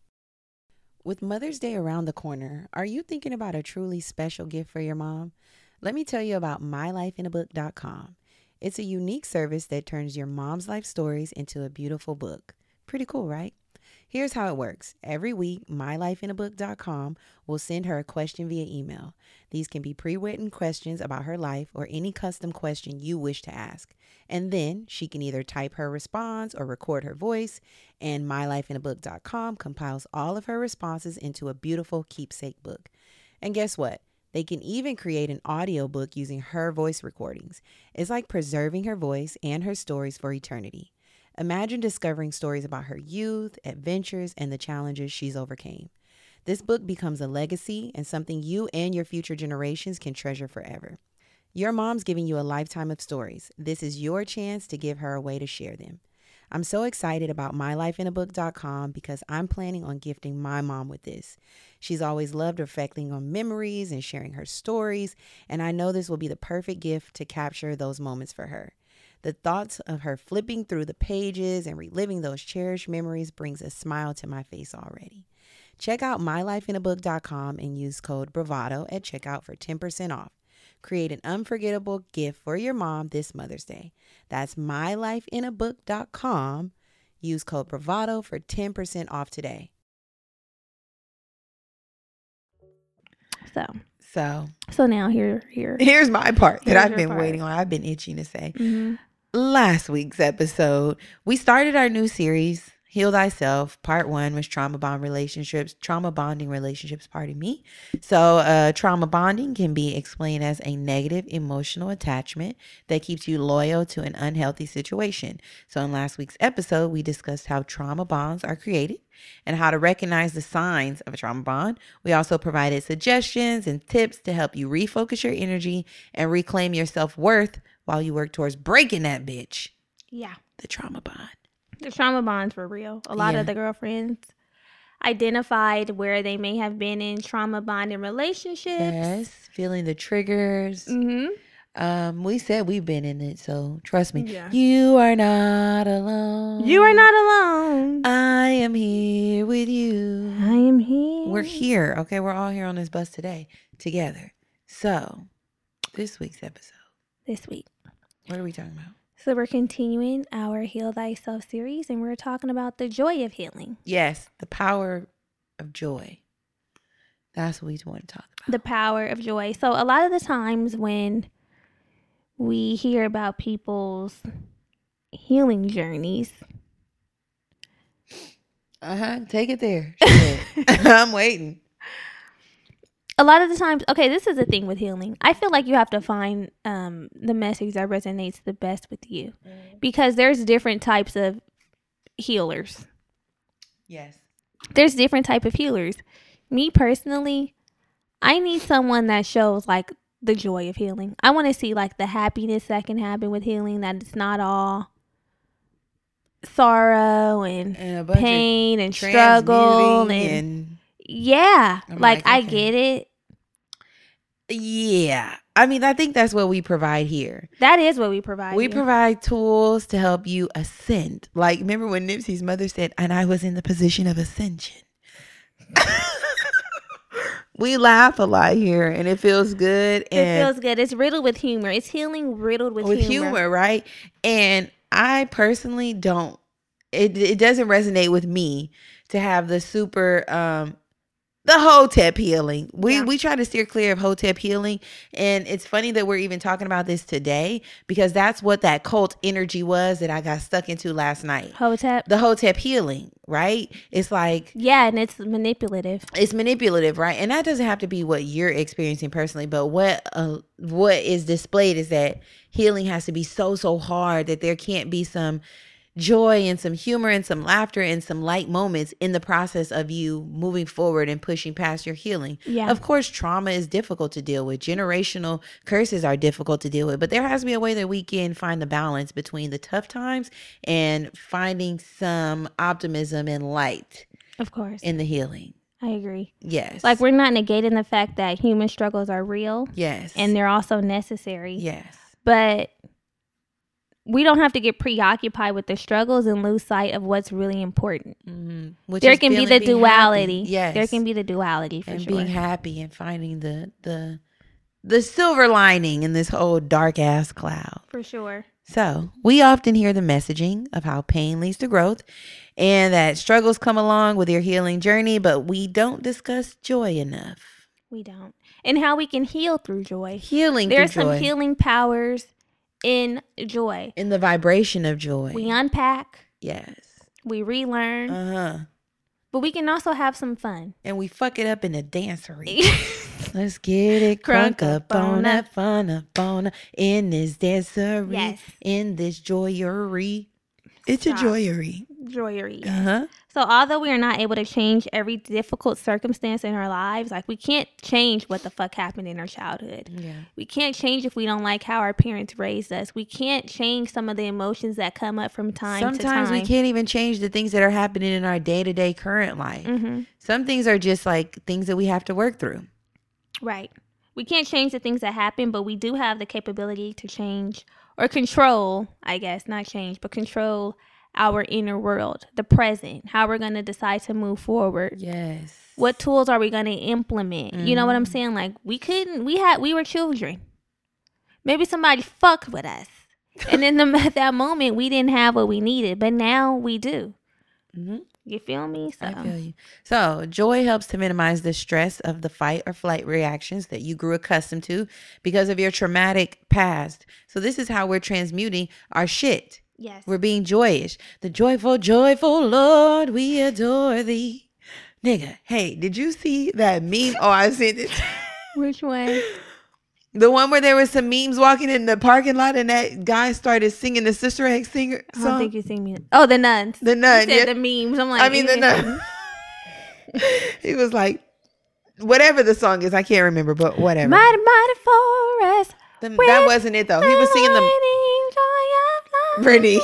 With Mother's Day around the corner, are you thinking about a truly special gift for your mom? Let me tell you about my life in a book dot com. It's a unique service that turns your mom's life stories into a beautiful book. Pretty cool, right? Here's how it works. Every week, my life in a book dot com will send her a question via email. These can be pre-written questions about her life or any custom question you wish to ask. And then she can either type her response or record her voice, and my life in a book dot com compiles all of her responses into a beautiful keepsake book. And guess what? They can even create an audiobook using her voice recordings. It's like preserving her voice and her stories for eternity. Imagine discovering stories about her youth, adventures, and the challenges she's overcame. This book becomes a legacy and something you and your future generations can treasure forever. Your mom's giving you a lifetime of stories. This is your chance to give her a way to share them. I'm so excited about my life in a book dot com because I'm planning on gifting my mom with this. She's always loved reflecting on memories and sharing her stories, and I know this will be the perfect gift to capture those moments for her. The thoughts of her flipping through the pages and reliving those cherished memories brings a smile to my face already. Check out my life in a book dot com and use code BRAVADO at checkout for ten percent off. Create an unforgettable gift for your mom this Mother's Day. That's my life in a book dot com. Use code BRAVADO for ten percent off today. So, So, so now here, here. here's my part that Here's I've your been part. waiting on. I've been itching to say. Mm-hmm. Last week's episode, we started our new series, Heal Thyself. Part one was trauma bond relationships, trauma bonding relationships, pardon me. So uh, trauma bonding can be explained as a negative emotional attachment that keeps you loyal to an unhealthy situation. So in last week's episode, we discussed how trauma bonds are created and how to recognize the signs of a trauma bond. We also provided suggestions and tips to help you refocus your energy and reclaim your self-worth while you work towards breaking that bitch, Yeah. the trauma bond. The trauma bonds were real. A lot Yeah. of the girlfriends identified where they may have been in trauma bonding relationships. Yes, feeling the triggers. Mm-hmm. Um, we said we've been in it, so trust me. Yeah. You are not alone. You are not alone. I am here with you. I am here. We're here, okay? We're all here on this bus today together. So, this week's episode, This week. what are we talking about? So we're continuing our Heal Thyself series, and we're talking about the joy of healing. Yes, the power of joy. That's what we want to talk about. The power of joy. So a lot of the times when we hear about people's healing journeys, Uh-huh. Take it there. Shit. I'm waiting. a lot of the times, okay, this is the thing with healing. I feel like you have to find um, the message that resonates the best with you, because there's different types of healers. Yes. There's different type of healers. Me personally, I need someone that shows like the joy of healing. I want to see like the happiness that can happen with healing, that it's not all sorrow and, And a bunch pain and of struggle transmuting and, and yeah, I'm like, like, I okay. get it. yeah. I mean, I think that's what we provide here. That is what we provide. We you. provide tools to help you ascend. Like, remember when Nipsey's mother said, and I was in the position of ascension. We laugh a lot here, and it feels good. And It feels good. It's riddled with humor. It's healing riddled with, with humor. humor, right? And I personally don't, it, it doesn't resonate with me to have the super um, the Hotep healing. We Yeah. we try to steer clear of Hotep healing. And it's funny that we're even talking about this today because that's what that cult energy was that I got stuck into last night. Hotep. The Hotep healing, right? It's like, Yeah, and it's manipulative. it's manipulative, right? And that doesn't have to be what you're experiencing personally, but what uh, what is displayed is that healing has to be so, so hard that there can't be some joy and some humor and some laughter and some light moments in the process of you moving forward and pushing past your healing. Yeah. Of course, trauma is difficult to deal with. Generational curses are difficult to deal with, but there has to be a way that we can find the balance between the tough times and finding some optimism and light Of course. in the healing. I agree. Yes. Like, we're not negating the fact that human struggles are real. Yes. And they're also necessary. yes. But we don't have to get preoccupied with the struggles and lose sight of what's really important. Mm-hmm. Which There is can be feeling- the being duality. happy. Yes. There can be the duality for and sure. being happy and finding the the the silver lining in this whole dark ass cloud. For sure. So we often hear the messaging of how pain leads to growth and that struggles come along with your healing journey, but we don't discuss joy enough. We don't. And how we can heal through joy. Healing There's through some joy. healing powers in joy. In the vibration of joy. We unpack, yes. we relearn, Uh-huh. but we can also have some fun. And we fuck it up in the dancery. Let's get it crunk, Crunk up on up, fun up on up in this dancery, Yes. in this joyery. It's Stop. a joyery. Joyery. Uh-huh. So although we are not able to change every difficult circumstance in our lives, like we can't change what the fuck happened in our childhood. Yeah. We can't change if we don't like how our parents raised us. We can't change some of the emotions that come up from time to time. Sometimes we can't even change the things that are happening in our day-to-day current life. Mm-hmm. Some things are just like things that we have to work through. Right. We can't change the things that happen, but we do have the capability to change or control, I guess, not change, but control our inner world, the present, how we're going to decide to move forward. Yes. What tools are we going to implement? You know what I'm saying? Like, we couldn't, we had, we were children. Maybe somebody fucked with us. And in the, at that moment, we didn't have what we needed, but now we do. Mm-hmm. You feel me? So. I feel you. So joy helps to minimize the stress of the fight or flight reactions that you grew accustomed to because of your traumatic past. So this is how we're transmuting our shit. Yes. We're being joyous. The joyful, joyful Lord, we adore thee. Nigga, hey, did you see that meme? Oh, I sent it. Which one? The one where there was some memes walking in the parking lot and that guy started singing the Sister Act singer song. I don't think you seen me. Oh, the nuns. The nun. You said Yeah. the memes. I'm like, I mean, the nun. He was like, whatever the song is, I can't remember, but whatever. Mighty, mighty forest. The- that wasn't it, though. He was singing the the Brittany.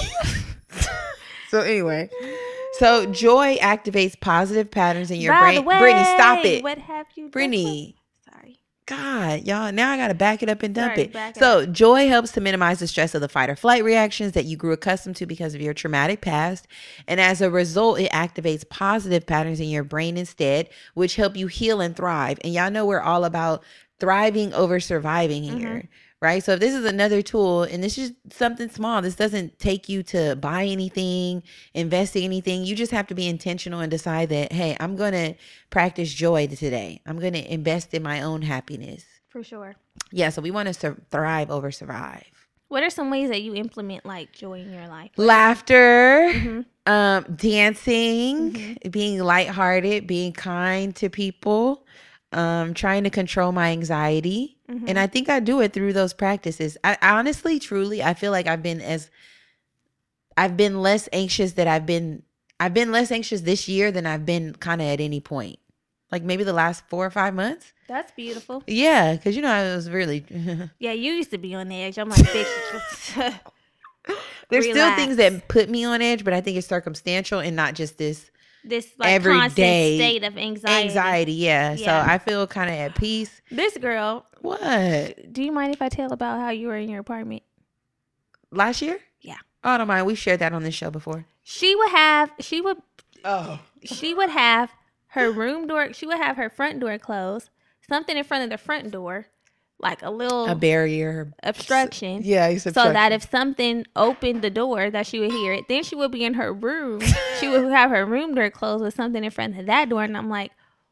So anyway, so joy activates positive patterns in your By brain. the way, Brittany, stop it. What have you done? Brittany. Sorry. God, y'all, now I got to back it up and dump Sorry, it. back it So joy helps to minimize the stress of the fight or flight reactions that you grew accustomed to because of your traumatic past. And as a result, it activates positive patterns in your brain instead, which help you heal and thrive. And y'all know we're all about thriving over surviving here. Mm-hmm. Right. So if this is another tool and this is something small, this doesn't take you to buy anything, invest in anything. You just have to be intentional and decide that, hey, I'm going to practice joy today. I'm going to invest in my own happiness. For sure. Yeah. So we want to sur- thrive over survive. What are some ways that you implement like joy in your life? Laughter, Mm-hmm. um, dancing, Mhm. being lighthearted, being kind to people, um, trying to control my anxiety. Mhm. And I think I do it through those practices. I honestly, truly, I feel like I've been as I've been less anxious that I've been I've been less anxious this year than I've been kind of at any point. Like maybe the last four or five months. That's beautiful. Yeah, because you know I was really. Yeah, you used to be on edge. I'm like, bitch. There's still Relax. things that put me on edge, but I think it's circumstantial and not just this This like Every constant day state of anxiety. anxiety. Yeah. So Yeah. I feel kind of at peace. This girl, What? do you mind if I tell about how you were in your apartment? Last year? Yeah. Oh, I don't mind. We shared that on this show before. She would have, she would, Oh. she would have her room door, she would have her front door closed, something in front of the front door, like a little A barrier. obstruction. Yeah, it's So that if something opened the door, that she would hear it. Then she would be in her room. She would have her room door closed with something in front of that door. And I'm like,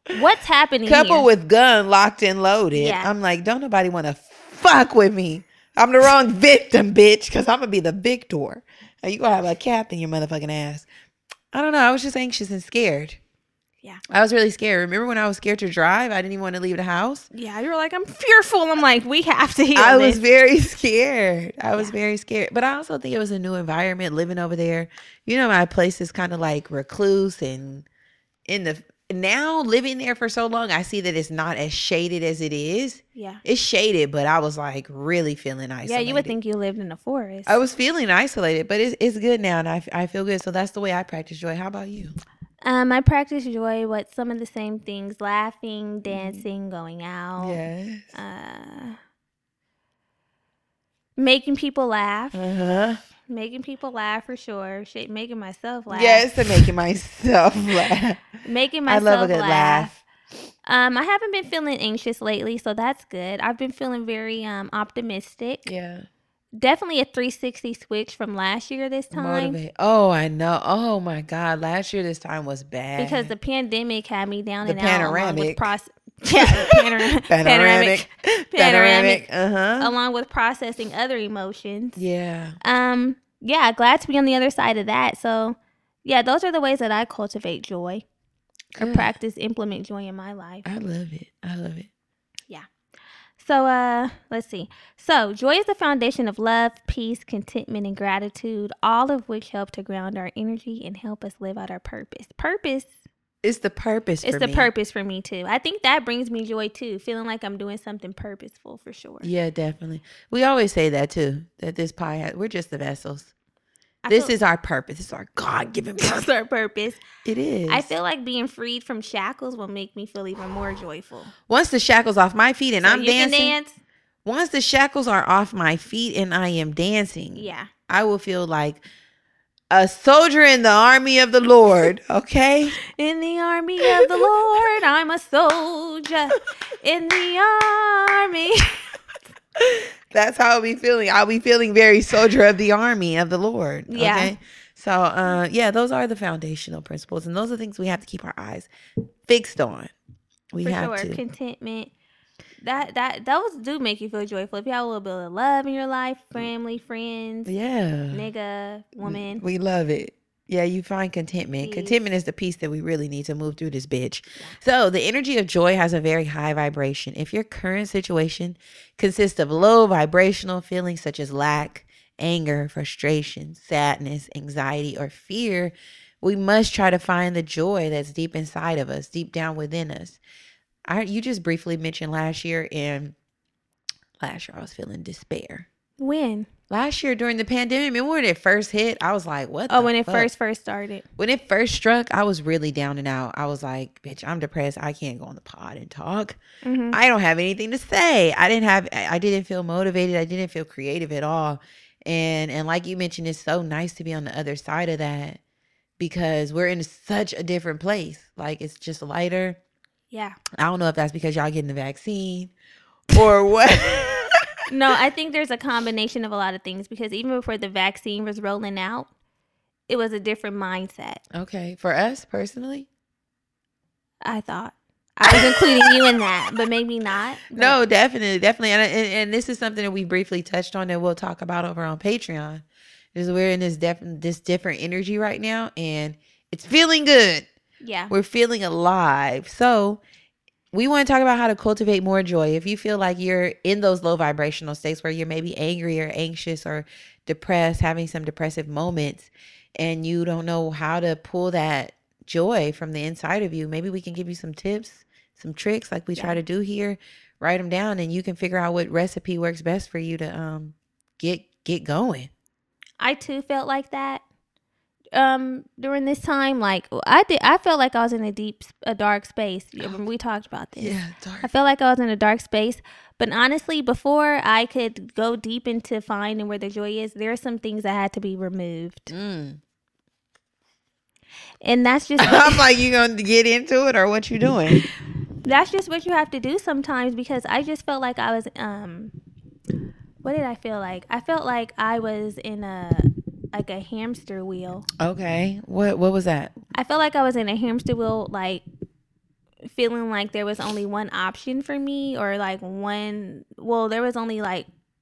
What's happening Couple here? with gun locked and loaded. Yeah. I'm like, don't nobody want to fuck with me. I'm the wrong victim, bitch, because I'm going to be the victor. And you going to have a cap in your motherfucking ass. I don't know. I was just anxious and scared. Yeah. I was really scared. Remember when I was scared to drive? I didn't even want to leave the house. Yeah, you were like, I'm fearful. I'm like, we have to heal I this. was very scared. I was Yeah. very scared. But I also think it was a new environment living over there. You know, my place is kind of like recluse, and in the now living there for so long, I see that it's not as shaded as it is. Yeah. It's shaded, but I was like really feeling isolated. Yeah, you would think you lived in a forest. I was feeling isolated, but it's, it's good now, and I, I feel good. So that's the way I practice joy. How about you? Um, I practice joy with some of the same things: laughing, dancing, going out, Yes. uh, making people laugh, Uh-huh. making people laugh for sure. Shit, making myself laugh. Yes, and making myself laugh. Making I myself love a good laugh. laugh. Um, I haven't been feeling anxious lately, so that's good. I've been feeling very um optimistic. Yeah. Definitely a three sixty switch from last year this time. Motivate. Oh, I know. Oh my God. Last year this time was bad. Because the pandemic had me down The and out along with panoramic. process. Yeah, panor- panoramic. panoramic, panoramic, Uh-huh. along with processing other emotions. Yeah. Um, yeah, glad to be on the other side of that. So, yeah, those are the ways that I cultivate joy or Good. practice, implement joy in my life. I love it. I love it. So, uh, let's see. So, joy is the foundation of love, peace, contentment, and gratitude, all of which help to ground our energy and help us live out our purpose. Purpose. It's the purpose It's for the me. purpose for me too. I think that brings me joy too, feeling like I'm doing something purposeful for sure. Yeah, definitely. We always say that too, that this pie, has, we're just the vessels. I This feel- is our purpose. It's our God-given purpose. It's our purpose. It is. I feel like being freed from shackles will make me feel even more joyful. Once the shackles off my feet and So I'm you dancing, can dance. once the shackles are off my feet and I am dancing, Yeah. I will feel like a soldier in the army of the Lord, okay? In the army of the Lord, I'm a soldier. In the army. That's how I'll be feeling. I'll be feeling very soldier of the army of the Lord. Yeah. Okay. So, uh, yeah, those are the foundational principles, and those are things we have to keep our eyes fixed on. We For have sure. to. Contentment. That that those do make you feel joyful. If you have a little bit of love in your life, family, friends, Yeah. nigga, woman. We love it. Yeah, you find contentment. Peace. Contentment is the piece that we really need to move through this bitch. So, the energy of joy has a very high vibration. If your current situation consists of low vibrational feelings such as lack, anger, frustration, sadness, anxiety, or fear, we must try to find the joy that's deep inside of us, deep down within us. I, you just briefly mentioned last year, and last year I was feeling despair. When? Last year during the pandemic, remember when it first hit? I was like, what Oh, the when it fuck? first first started. When it first struck, I was really down and out. I was like, bitch, I'm depressed. I can't go on the pod and talk. Mm-hmm. I don't have anything to say. I didn't have, I didn't feel motivated. I didn't feel creative at all. And, and like you mentioned, it's so nice to be on the other side of that because we're in such a different place. Like it's just lighter. Yeah. I don't know if that's because y'all getting the vaccine or what. No, I think there's a combination of a lot of things because even before the vaccine was rolling out, it was a different mindset. Okay. For us personally? I thought. I was including you in that, but maybe not. But No, definitely, definitely, and, and and this is something that we briefly touched on that we'll talk about over on Patreon. Is we're in this def- this different energy right now, and it's feeling good. Yeah. We're feeling alive. So we want to talk about how to cultivate more joy. If you feel like you're in those low vibrational states where you're maybe angry or anxious or depressed, having some depressive moments, and you don't know how to pull that joy from the inside of you, maybe we can give you some tips, some tricks like we Yeah. try to do here. Write them down and you can figure out what recipe works best for you to um get get going. I too felt like that um during this time. Like I did I felt like I was in a deep a dark space. We talked about this. dark. I felt like I was in a dark space. But honestly, before I could go deep into finding where the joy is, there are some things that had to be removed. Mm. And that's just I'm like, you gonna get into it or what you doing? that's just what you have to do sometimes because I just felt like I was um what did I feel like? I felt like I was in a like a hamster wheel. Okay. What what was that? I felt like I was in a hamster wheel, like feeling like there was only one option for me, or like one, well, there was only like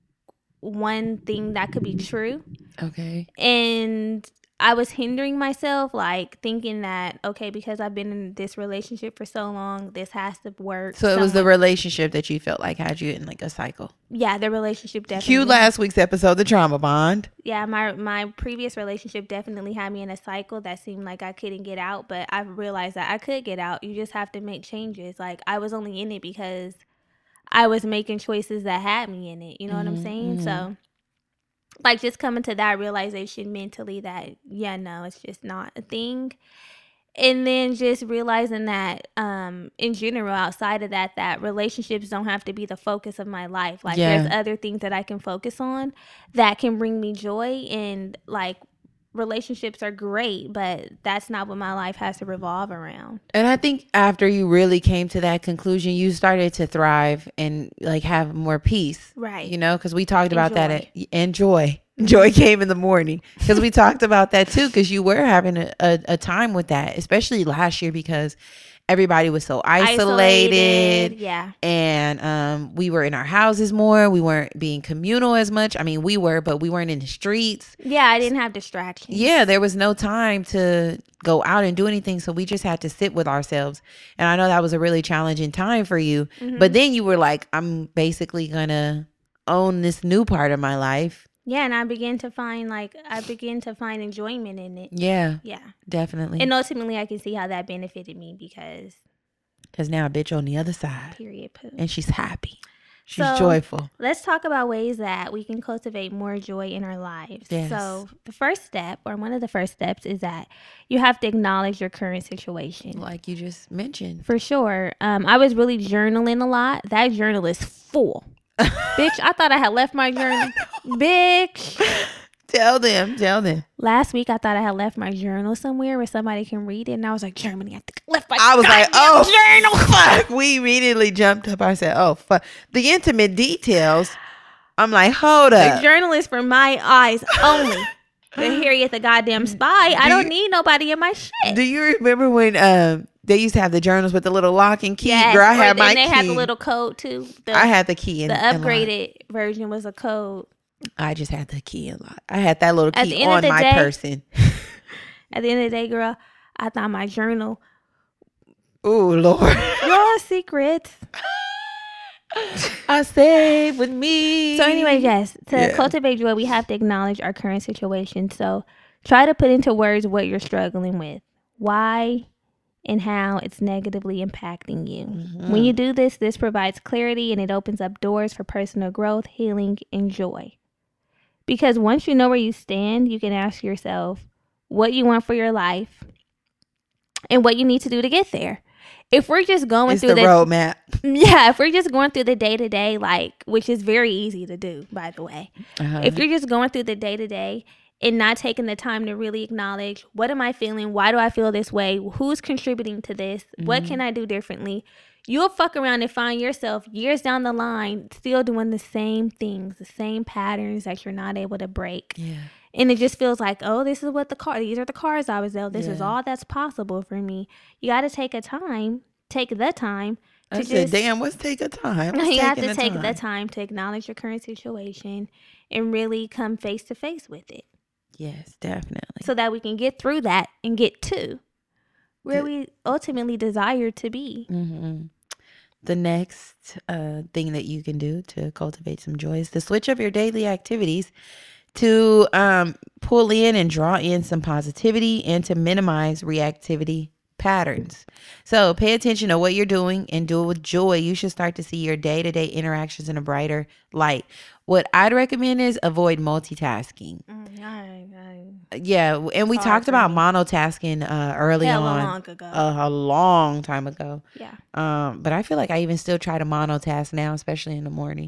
one thing that could be true. Okay. And I was hindering myself, like thinking that, okay, because I've been in this relationship for so long, this has to work. So it was the relationship that you felt like had you in like a cycle. Yeah, the relationship definitely. Cue last week's episode, the trauma bond. Yeah, my my previous relationship definitely had me in a cycle that seemed like I couldn't get out, but I realized that I could get out. You just have to make changes. Like, I was only in it because I was making choices that had me in it. You know mm-hmm, what I'm saying? Mm-hmm. So, like, just coming to that realization mentally that, yeah, no, it's just not a thing. And then just realizing that, um, in general, outside of that, that relationships don't have to be the focus of my life. Like, yeah. there's other things that I can focus on that can bring me joy. And, like, relationships are great, but that's not what my life has to revolve around. And I think after you really came to that conclusion, you started to thrive and, like, have more peace. Right. You know, because we talked about that. At, and joy. Joy came in the morning because we talked about that too, because you were having a, a, a time with that, especially last year because everybody was so isolated, isolated yeah, and um we were in our houses more. We weren't being communal as much. I mean, we were, but we weren't in the streets. Yeah, I didn't have distractions. Yeah, there was no time to go out and do anything, so we just had to sit with ourselves. And I know that was a really challenging time for you, mm-hmm. but then you were like, I'm basically gonna own this new part of my life. Yeah, and I began to find, like, I began to find enjoyment in it. Yeah. Yeah. Definitely. And ultimately, I can see how that benefited me because... Because now a bitch on the other side. Period. Poo. And she's happy. She's so, joyful. Let's talk about ways that we can cultivate more joy in our lives. Yes. So the first step, or one of the first steps, is that you have to acknowledge your current situation. Like you just mentioned. For sure. Um, I was really journaling a lot. That journal is full. Bitch, I thought I had left my journal. Bitch. Tell them, tell them. Last week, I thought I had left my journal somewhere where somebody can read it. And I was like, Germany, I think I left my I was like, oh, journal. Fuck. We immediately jumped up. I said, oh, fuck. The intimate details. I'm like, hold up. The journal is for my eyes only. The Harriet the goddamn spy. Do I don't you, need nobody in my shit. Do you remember when um they used to have the journals with the little lock and key? Yes, Girl, I had my they key. They had the little code too. The, I had the key and the upgraded and version was a code. I just had the key and lock. I had that little key on my day, person. At the end of the day, girl, I thought my journal. Oh Lord, your secrets. I stayed with me. So anyway, yes, to yeah. cultivate joy, we have to acknowledge our current situation. So try to put into words what you're struggling with, why and how it's negatively impacting you. Mm-hmm. When you do this, this provides clarity and it opens up doors for personal growth, healing, and joy. Because once you know where you stand, you can ask yourself what you want for your life and what you need to do to get there. If we're just going it's through the, the roadmap, yeah, if we're just going through the day to day, like, which is very easy to do, by the way. Uh-huh. If you're just going through the day to day and not taking the time to really acknowledge, what am I feeling? Why do I feel this way? Who's contributing to this? Mm-hmm. What can I do differently? You'll fuck around and find yourself years down the line still doing the same things, the same patterns that you're not able to break. Yeah. And it just feels like, oh, this is what the car, these are the cars I was dealt. This yeah. is all that's possible for me. You got to take a time, take the time. To I just, said, damn, let's take a time. Let's you have to the take time. the time to acknowledge your current situation and really come face to face with it. Yes, definitely. So that we can get through that and get to where the, we ultimately desire to be. Mm-hmm. The next uh, thing that you can do to cultivate some joy is to switch up your daily activities to um, pull in and draw in some positivity and to minimize reactivity patterns. So pay attention to what you're doing and do it with joy. You should start to see your day-to-day interactions in a brighter light. What I'd recommend is avoid multitasking. Mm, I, I, yeah, and we talked about me. monotasking uh, early Hell on. long ago. Uh, a long time ago. Yeah. Um, but I feel like I even still try to monotask now, especially in the morning.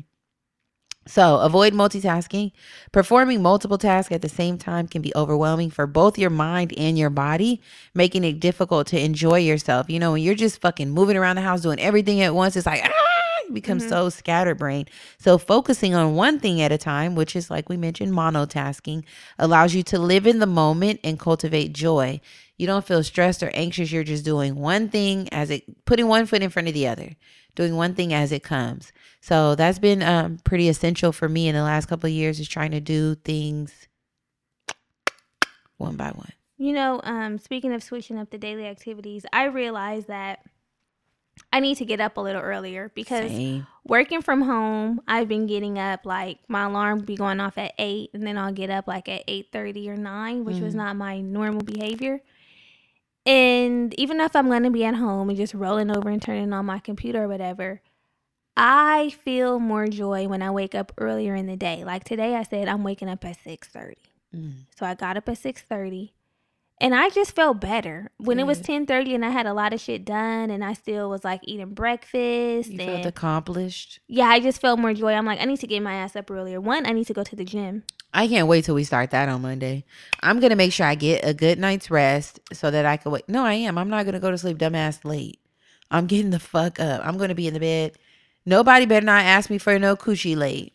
So avoid multitasking. Performing multiple tasks at the same time can be overwhelming for both your mind and your body, making it difficult to enjoy yourself. You know, when you're just fucking moving around the house doing everything at once, it's like, ah, You become Mhm. so scatterbrained. So focusing on one thing at a time, which is like we mentioned, monotasking, allows you to live in the moment and cultivate joy. You don't feel stressed or anxious. You're just doing one thing as it, putting one foot in front of the other, doing one thing as it comes. So that's been um, pretty essential for me in the last couple of years, is trying to do things one by one. You know, um, speaking of switching up the daily activities, I realized that I need to get up a little earlier because Same. working from home, I've been getting up like my alarm be going off at eight, and then I'll get up like at eight thirty or nine, which was Mm. not my normal behavior. And even if I'm going to be at home and just rolling over and turning on my computer or whatever, I feel more joy when I wake up earlier in the day. Like today, I said I'm waking up at six thirty. Mm. So I got up at six thirty. And I just felt better. When it was Good. ten thirty and I had a lot of shit done and I still was like eating breakfast. You and felt accomplished. yeah, I just felt more joy. I'm like, I need to get my ass up earlier. One, I need to go to the gym. I can't wait till we start that on Monday. I'm going to make sure I get a good night's rest so that I can wait. No, I am. I'm not going to go to sleep dumbass late. I'm getting the fuck up. I'm going to be in the bed. Nobody better not ask me for no coochie late.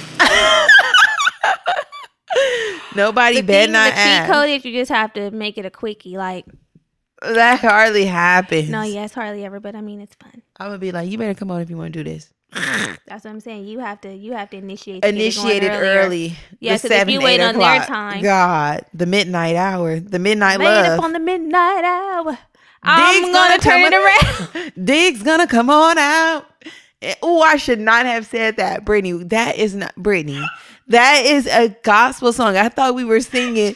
Nobody The better thing, not the cheat ask. code is you just have to make it a quickie. Like, That hardly happens. no, yeah, it's hardly ever, but I mean, it's fun. I'm going to be like, you better come on if you want to do this. That's what I'm saying. You have to, you have to initiate. to get Initiate it going earlier. early. Yeah, The 'cause if seven, you wait eight on their o'clock. time. God, the midnight hour, the midnight Made love. up on the midnight hour. I'm Dig's gonna turn come it around. Dig's gonna come on out. Oh, I should not have said that, Brittany. That is not Brittany. That is a gospel song. I thought we were singing.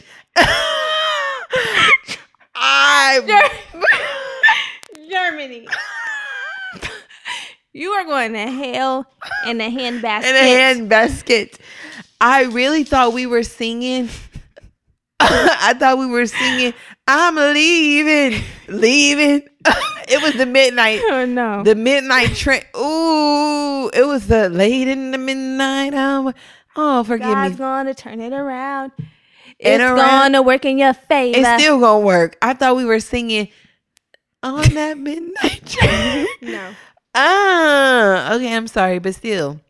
I Germany. You are going to hell in a handbasket. in a hand basket. I really thought we were singing. I thought we were singing. I'm leaving, leaving. It was the midnight. Oh no. The midnight train. Ooh, it was the late in the midnight hour. Oh, forgive God's me. gonna turn it around. And It's around- gonna work in your favor. It's still gonna work. I thought we were singing on that midnight train. no. Ah, okay. I'm sorry, but still,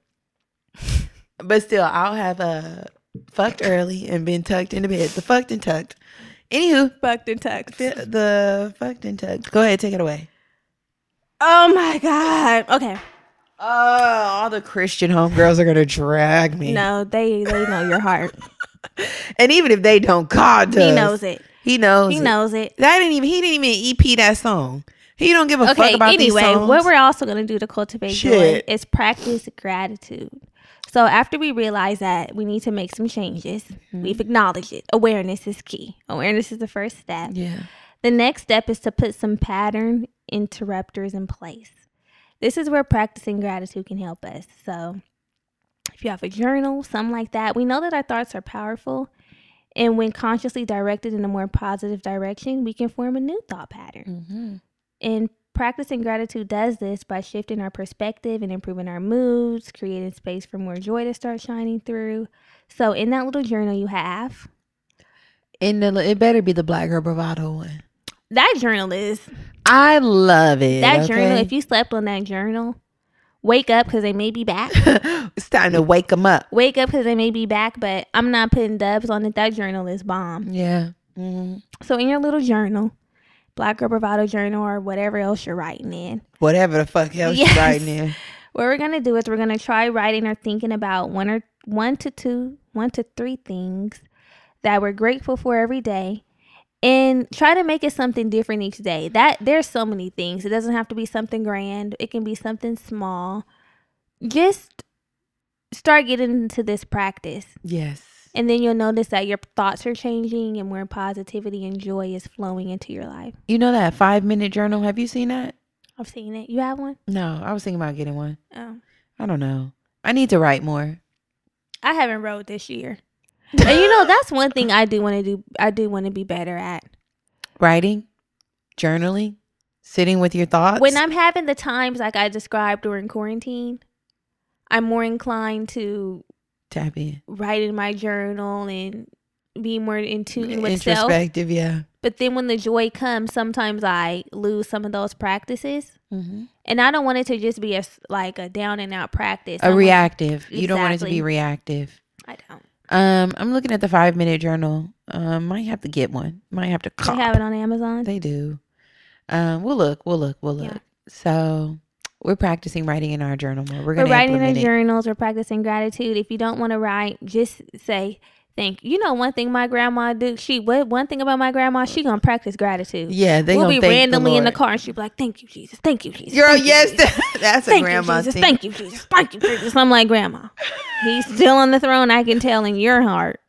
but still, I'll have uh fucked early and been tucked in the bed. The fucked and tucked. Anywho, Fucked and tucked. the, the fucked and tucked. Go ahead, take it away. Oh my God. Okay. Oh, all the Christian homegirls are gonna drag me. No, they they know your heart. And even if they don't, God does. He knows it. He knows. He it. knows it. That didn't even. He didn't even E P that song. He don't give a Okay, fuck about anyway, these songs. what we're also going to do to cultivate joy Shit. is practice gratitude. So after we realize that we need to make some changes, Mm-hmm. we've acknowledged it. Awareness is key. Awareness is the first step. Yeah. The next step is to put some pattern interrupters in place. This is where practicing gratitude can help us. So if you have a journal, something like that, we know that our thoughts are powerful. And when consciously directed in a more positive direction, we can form a new thought pattern. Mm-hmm. And practicing gratitude does this by shifting our perspective and improving our moods, creating space for more joy to start shining through. So in that little journal you have, And the, it better be the Black Girl Bravado one. that journal is, I love it. that okay? journal, if you slept on that journal, wake up because they may be back. It's time to wake them up. Wake up because they may be back, but I'm not putting dubs on it. That journal is bomb. Yeah. Mm-hmm. So in your little journal, Black Girl Bravado journal or whatever else you're writing in, Whatever the fuck else Yes. you're writing in. what we're gonna do is we're gonna try writing or thinking about one or one to two, one to three things that we're grateful for every day, and try to make it something different each day. That there's so many things. It doesn't have to be something grand. It can be something small. Just start getting into this practice, Yes. and then you'll notice that your thoughts are changing and more positivity and joy is flowing into your life. You know that five minute journal? Have you seen that? I've seen it. You have one? No, I was thinking about getting one. Oh, I don't know. I need to write more. I haven't wrote this year. And you know, that's one thing I do want to do. I do want to be better at. Writing, journaling, sitting with your thoughts. When I'm having the times like I described during quarantine, I'm more inclined to Tap in. write in my journal and be more in tune with self. Introspective, yeah. But then when the joy comes, sometimes I lose some of those practices. Mm-hmm. And I don't want it to just be a, like a down and out practice. A I'm reactive. Like, you don't want it to exactly. be reactive. I don't. Um, I'm looking at the five minute journal. Um, might have to get one. Might have to cop. They have it on Amazon. They do. Um, we'll look. We'll look. We'll look. Yeah. So we're practicing writing in our journal more. We're We're gonna writing in our implement it. journals. We're practicing gratitude. If you don't want to write, just say thank you. You know, one thing my grandma do. She what one thing about my grandma, she gonna practice gratitude. Yeah, they we'll gonna be thank randomly the in the Lord. car, and she'll be like, "Thank you, Jesus. Thank you, Jesus. Girl, Thank you, yes, Jesus. that's a Thank grandma you, Jesus. thing. Thank you, Jesus. Thank you, Jesus." I'm like, Grandma, he's still on the throne. I can tell in your heart.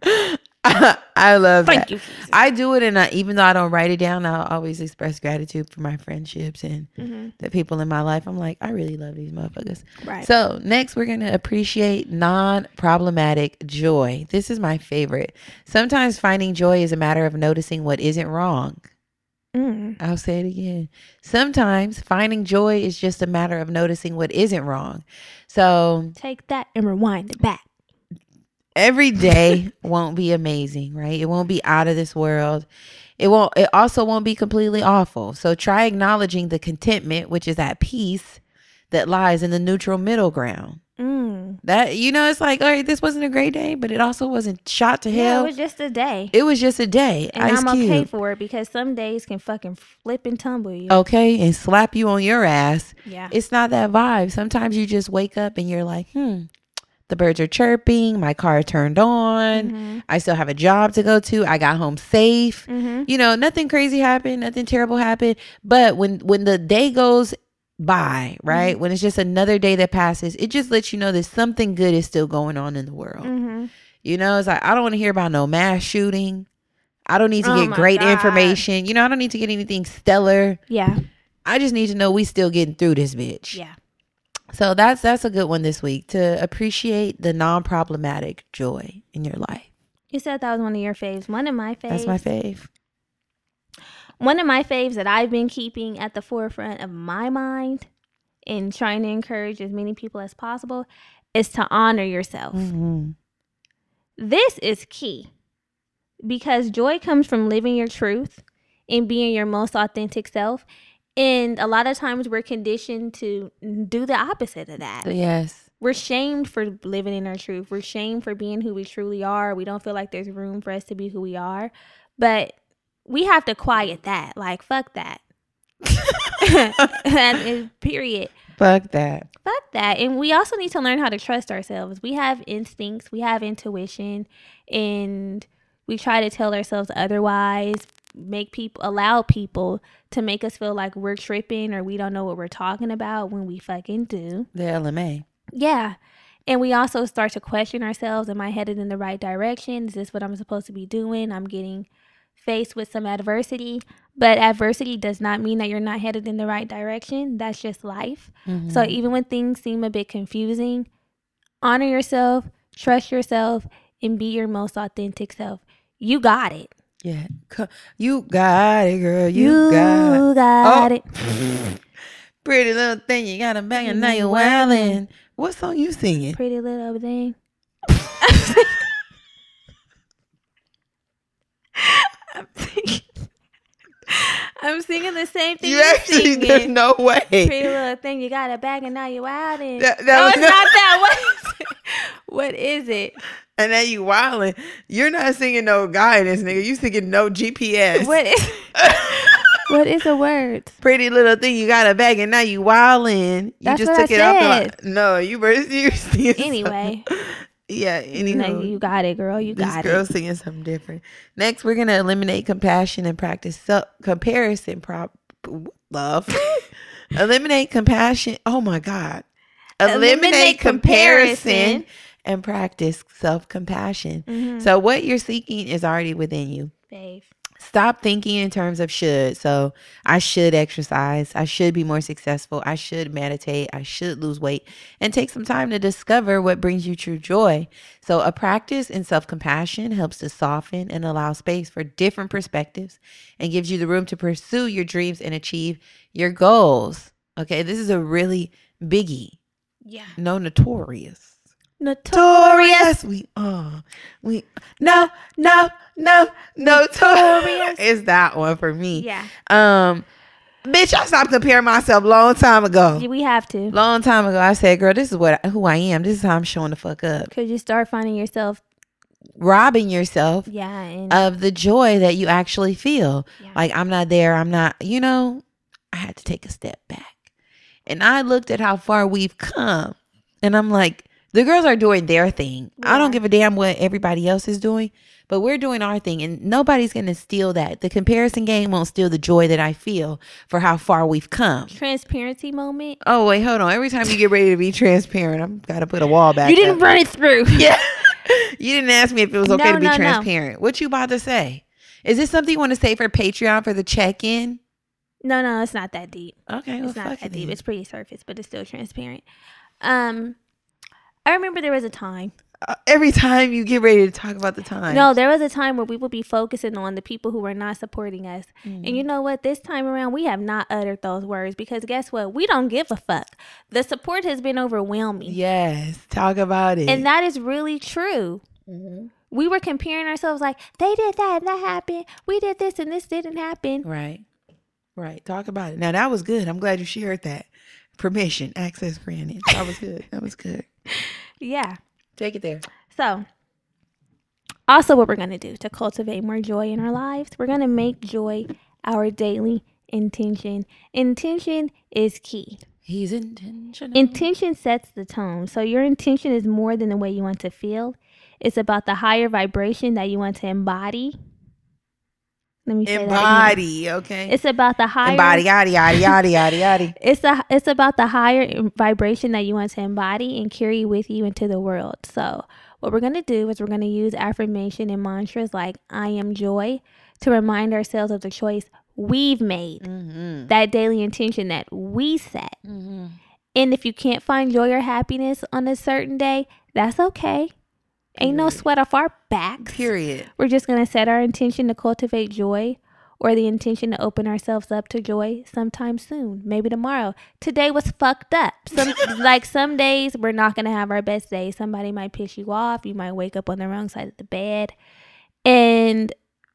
I love Thank that. you, Jesus. I do it, and I, even though I don't write it down, I'll always express gratitude for my friendships and Mm-hmm. the people in my life. I'm like, I really love these motherfuckers. Right. So next, we're gonna appreciate non-problematic joy. This is my favorite. Sometimes finding joy is a matter of noticing what isn't wrong. Mm. I'll say it again. Sometimes finding joy is just a matter of noticing what isn't wrong. So Take that and rewind it back. every day won't be amazing, right? It won't be out of this world. It won't, it also won't be completely awful. So try acknowledging the contentment, which is that peace that lies in the neutral middle ground. Mm. That, you know, it's like, all right, this wasn't a great day, but it also wasn't shot to Yeah, hell. it was just a day. It was just a day. And Ice I'm Cube. okay for it because some days can fucking flip and tumble you. Okay, and slap you on your ass. Yeah. It's not that vibe. Sometimes you just wake up and you're like, hmm, the birds are chirping. My car turned on. Mm-hmm. I still have a job to go to. I got home safe. Mm-hmm. You know, nothing crazy happened. Nothing terrible happened. But when, when the day goes by, right? Mm-hmm. When it's just another day that passes, it just lets you know that something good is still going on in the world. Mm-hmm. You know, it's like, I don't want to hear about no mass shooting. I don't need to Oh get my great God. information. You know, I don't need to get anything stellar. Yeah. I just need to know we still getting through this bitch. Yeah. So that's that's a good one this week, to appreciate the non-problematic joy in your life. You said that was one of your faves. One of my faves. That's my fave. One of my faves that I've been keeping at the forefront of my mind and trying to encourage as many people as possible is to honor yourself. Mm-hmm. This is key because joy comes from living your truth and being your most authentic self. And a lot of times we're conditioned to do the opposite of that. Yes. We're shamed for living in our truth. We're shamed for being who we truly are. We don't feel like there's room for us to be who we are. But we have to quiet that. Like, fuck that. That is period. Fuck that. Fuck that. And we also need to learn how to trust ourselves. We have instincts. We have intuition. And we try to tell ourselves otherwise. Make people, allow people to make us feel like we're tripping or we don't know what we're talking about when we fucking do. The L M A. Yeah. And we also start to question ourselves. Am I headed in the right direction? Is this what I'm supposed to be doing? I'm getting faced with some adversity. But adversity does not mean that you're not headed in the right direction. That's just life. Mm-hmm. So even when things seem a bit confusing, honor yourself, trust yourself, and be your most authentic self. You got it. Yeah. You got it, girl. You, You got, got Oh. it. Pretty little thing, you got a bang and now you're wildin'. What song you singing? Pretty little thing. I'm singing. I'm singing the same thing You you're actually, singing. there's no way. Pretty little thing, you got a bag and now you're wildin'. That- that no, was it's not- not that. What is it? What is it? And now you wildin'. You're not singing no guidance, nigga. You singing no G P S. What is What is the words? Pretty little thing, you got a bag and now you wildin'. You That's just what I took it off. said. The, no, you were you singing Anyway. something. Yeah, anywho. No, you got it, girl. You This got girl's it. singing something different. Next, we're gonna eliminate compassion and practice self comparison. Prop love. Eliminate compassion. Oh my God. Eliminate, Eliminate comparison, comparison. and practice self compassion. Mhm. So what you're seeking is already within you. Babe. Stop thinking in terms of should. So I should exercise. I should be more successful. I should meditate. I should lose weight, and take some time to discover what brings you true joy. So a practice in self-compassion helps to soften and allow space for different perspectives and gives you the room to pursue your dreams and achieve your goals. Okay. This is a really biggie. Yeah. No, notorious. Notorious. We uh we no no no notorious. It's that one for me. Yeah. Um, bitch, I stopped comparing myself long time ago. Yeah, we have to. Long time ago, I said, "Girl, this is what who I am. This is how I'm showing the fuck up." Because you start finding yourself robbing yourself, yeah, and of the joy that you actually feel. Yeah. Like, I'm not there. I'm not. You know, I had to take a step back, and I looked at how far we've come, and I'm like, the girls are doing their thing. Yeah. I don't give a damn what everybody else is doing, but we're doing our thing, and nobody's going to steal that. The comparison game won't steal the joy that I feel for how far we've come. Transparency moment. Oh, wait, hold on. Every time you get ready to be transparent, I've got to put a wall back You didn't up. run it through. Yeah. You didn't ask me if it was okay No, to be no, no. transparent. What you about to say? Is this something you want to say for Patreon for the check-in? No, no, it's not that deep. Okay, well, It's not fuck that it deep. then. It's pretty surface, but it's still transparent. Um, I remember there was a time. Uh, every time you get ready to talk about the time. No, there was a time where we would be focusing on the people who were not supporting us. Mm. And you know what? This time around, we have not uttered those words because guess what? We don't give a fuck. The support has been overwhelming. Yes, talk about it. And that is really true. Mm-hmm. We were comparing ourselves like, they did that and that happened. We did this and this didn't happen. Right. Right. Talk about it. Now, that was good. I'm glad you shared that. Permission, access granted. That was good. That was good. Yeah. Take it there. So, also what we're going to do to cultivate more joy in our lives, we're going to make joy our daily intention. Intention is key. He's intentional. Intention sets the tone. So your intention is more than the way you want to feel. It's about the higher vibration that you want to embody. Let me say that again. Embody, okay? It's about the higher Embody, yaddy, yaddy, yaddy, yaddy, yaddy. It's a, it's about the higher vibration that you want to embody and carry with you into the world. So what we're going to do is we're going to use affirmation and mantras like I am joy to remind ourselves of the choice we've made, Mm-hmm. that daily intention that we set. Mm-hmm. And if you can't find joy or happiness on a certain day, that's okay. Ain't no Period. sweat off our backs. Period. We're just going to set our intention to cultivate joy or the intention to open ourselves up to joy sometime soon. Maybe tomorrow. Today was fucked up. Some like some days we're not going to have our best day. Somebody might piss you off. You might wake up on the wrong side of the bed. And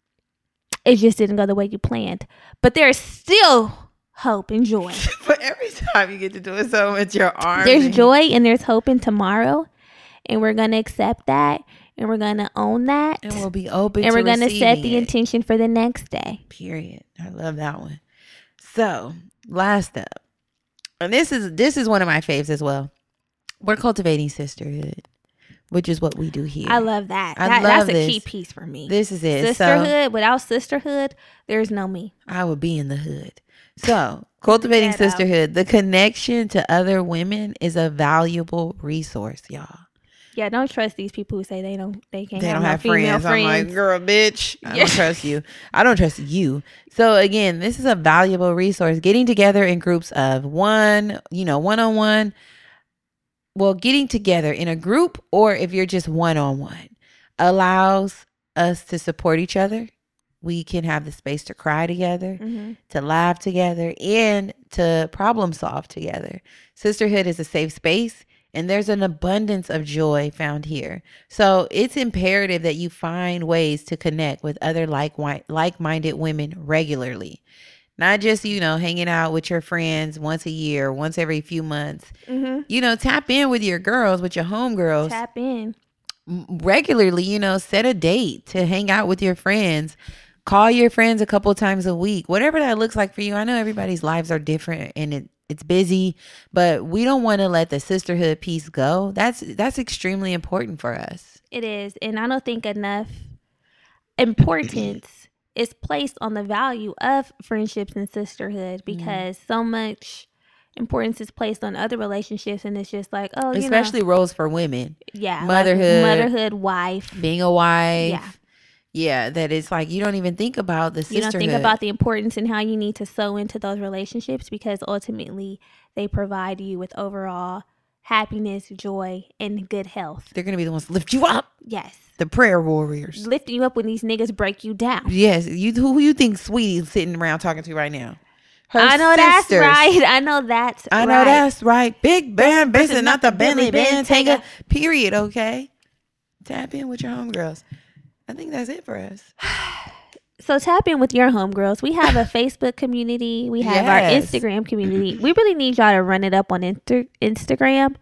it just didn't go the way you planned. But there's still hope and joy. But every time you get to do it so with your arm. There's joy and there's hope in tomorrow. And we're going to accept that. And we're going to own that. And we'll be open and to we're going to set receiving the it. intention for the next day. Period. I love that one. So, last up. And this is this is one of my faves as well. We're cultivating sisterhood, which is what we do here. I love that. I that love that's a this. key piece for me. This is it. Sisterhood. Without sisterhood, there's no me. So, I would be in the hood. So, cultivating That out. sisterhood, the connection to other women is a valuable resource, y'all. Yeah, don't trust these people who say they don't they can't They have don't no have female friends. I'm friends. like, girl, bitch, I Yeah. don't trust you. I don't trust you. So again, this is a valuable resource. Getting together in groups of one, you know, one-on-one. Well, getting together in a group or if you're just one-on-one allows us to support each other. We can have the space to cry together, Mm-hmm. to laugh together, and to problem solve together. Sisterhood is a safe space. And there's an abundance of joy found here. So it's imperative that you find ways to connect with other like like-minded women regularly. Not just, you know, hanging out with your friends once a year, once every few months. Mm-hmm. You know, tap in with your girls, with your homegirls Tap in. regularly. You know, set a date to hang out with your friends. Call your friends a couple times a week. Whatever that looks like for you. I know everybody's lives are different and it It's busy, but we don't want to let the sisterhood piece go. That's that's extremely important for us. It is. And I don't think enough importance is placed on the value of friendships and sisterhood because so much importance is placed on other relationships and it's just like, oh, you Especially know, roles for women. yeah, like motherhood. motherhood, wife. Being a wife. Yeah. Yeah, that it's like you don't even think about the sisterhood. You don't think about the importance and how you need to sow into those relationships because ultimately they provide you with overall happiness, joy, and good health. They're going to be the ones to lift you up. Yes. The prayer warriors. Lifting you up when these niggas break you down. Yes. You, who you think Sweetie's sitting around talking to right now? her I know sisters. that's right. I know that's I know right. that's right. Big band, Benson, not the Bentley Bentayga. Period. Okay. Tap in with your homegirls. I think that's it for us. So tap in with your homegirls. We have a Facebook community. We have Yes. our Instagram community. We really need y'all to run it up on Inter- Instagram.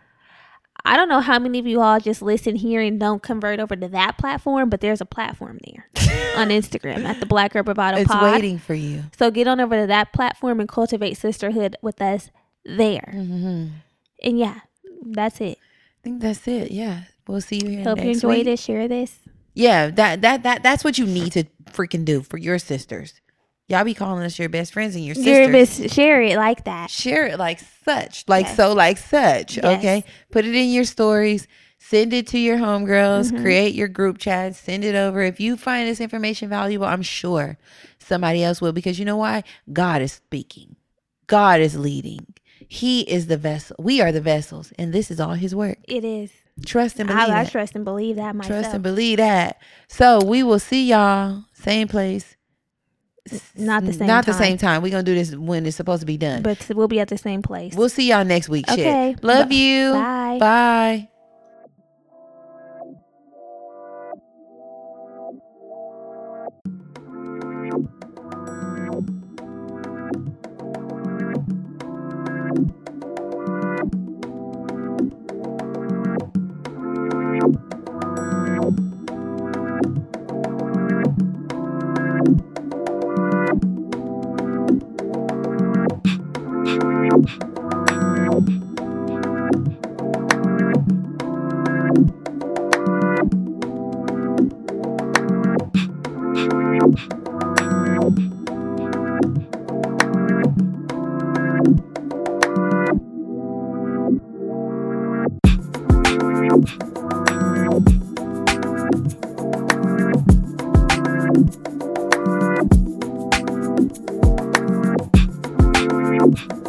I don't know how many of you all just listen here and don't convert over to that platform, but there's a platform there on Instagram at the Black Girl Bravado It's Pod. waiting for you. So get on over to that platform and cultivate sisterhood with us there. Mm-hmm. And yeah, that's it. I think that's it. Yeah. We'll see you here Hope next you enjoyed week. it. Share this. Yeah, that that that that's what you need to freaking do for your sisters. Y'all be calling us your best friends and your sisters. Your miss, share it like that. Share it like such, like Yes. so, like such. Yes. Okay, put it in your stories. Send it to your homegirls. Mhm. Create your group chat. Send it over. If you find this information valuable, I'm sure somebody else will, because you know why? God is speaking. God is leading. He is the vessel. We are the vessels, and this is all His work. It is. Trust and believe I, I that. trust and believe that myself. Trust and believe that. So we will see y'all same place. Not the same Not time. the same time. We're going to do this when it's supposed to be done. But we'll be at the same place. We'll see y'all next week. Okay. Shit. Love B- you. Bye. Bye. Thank you.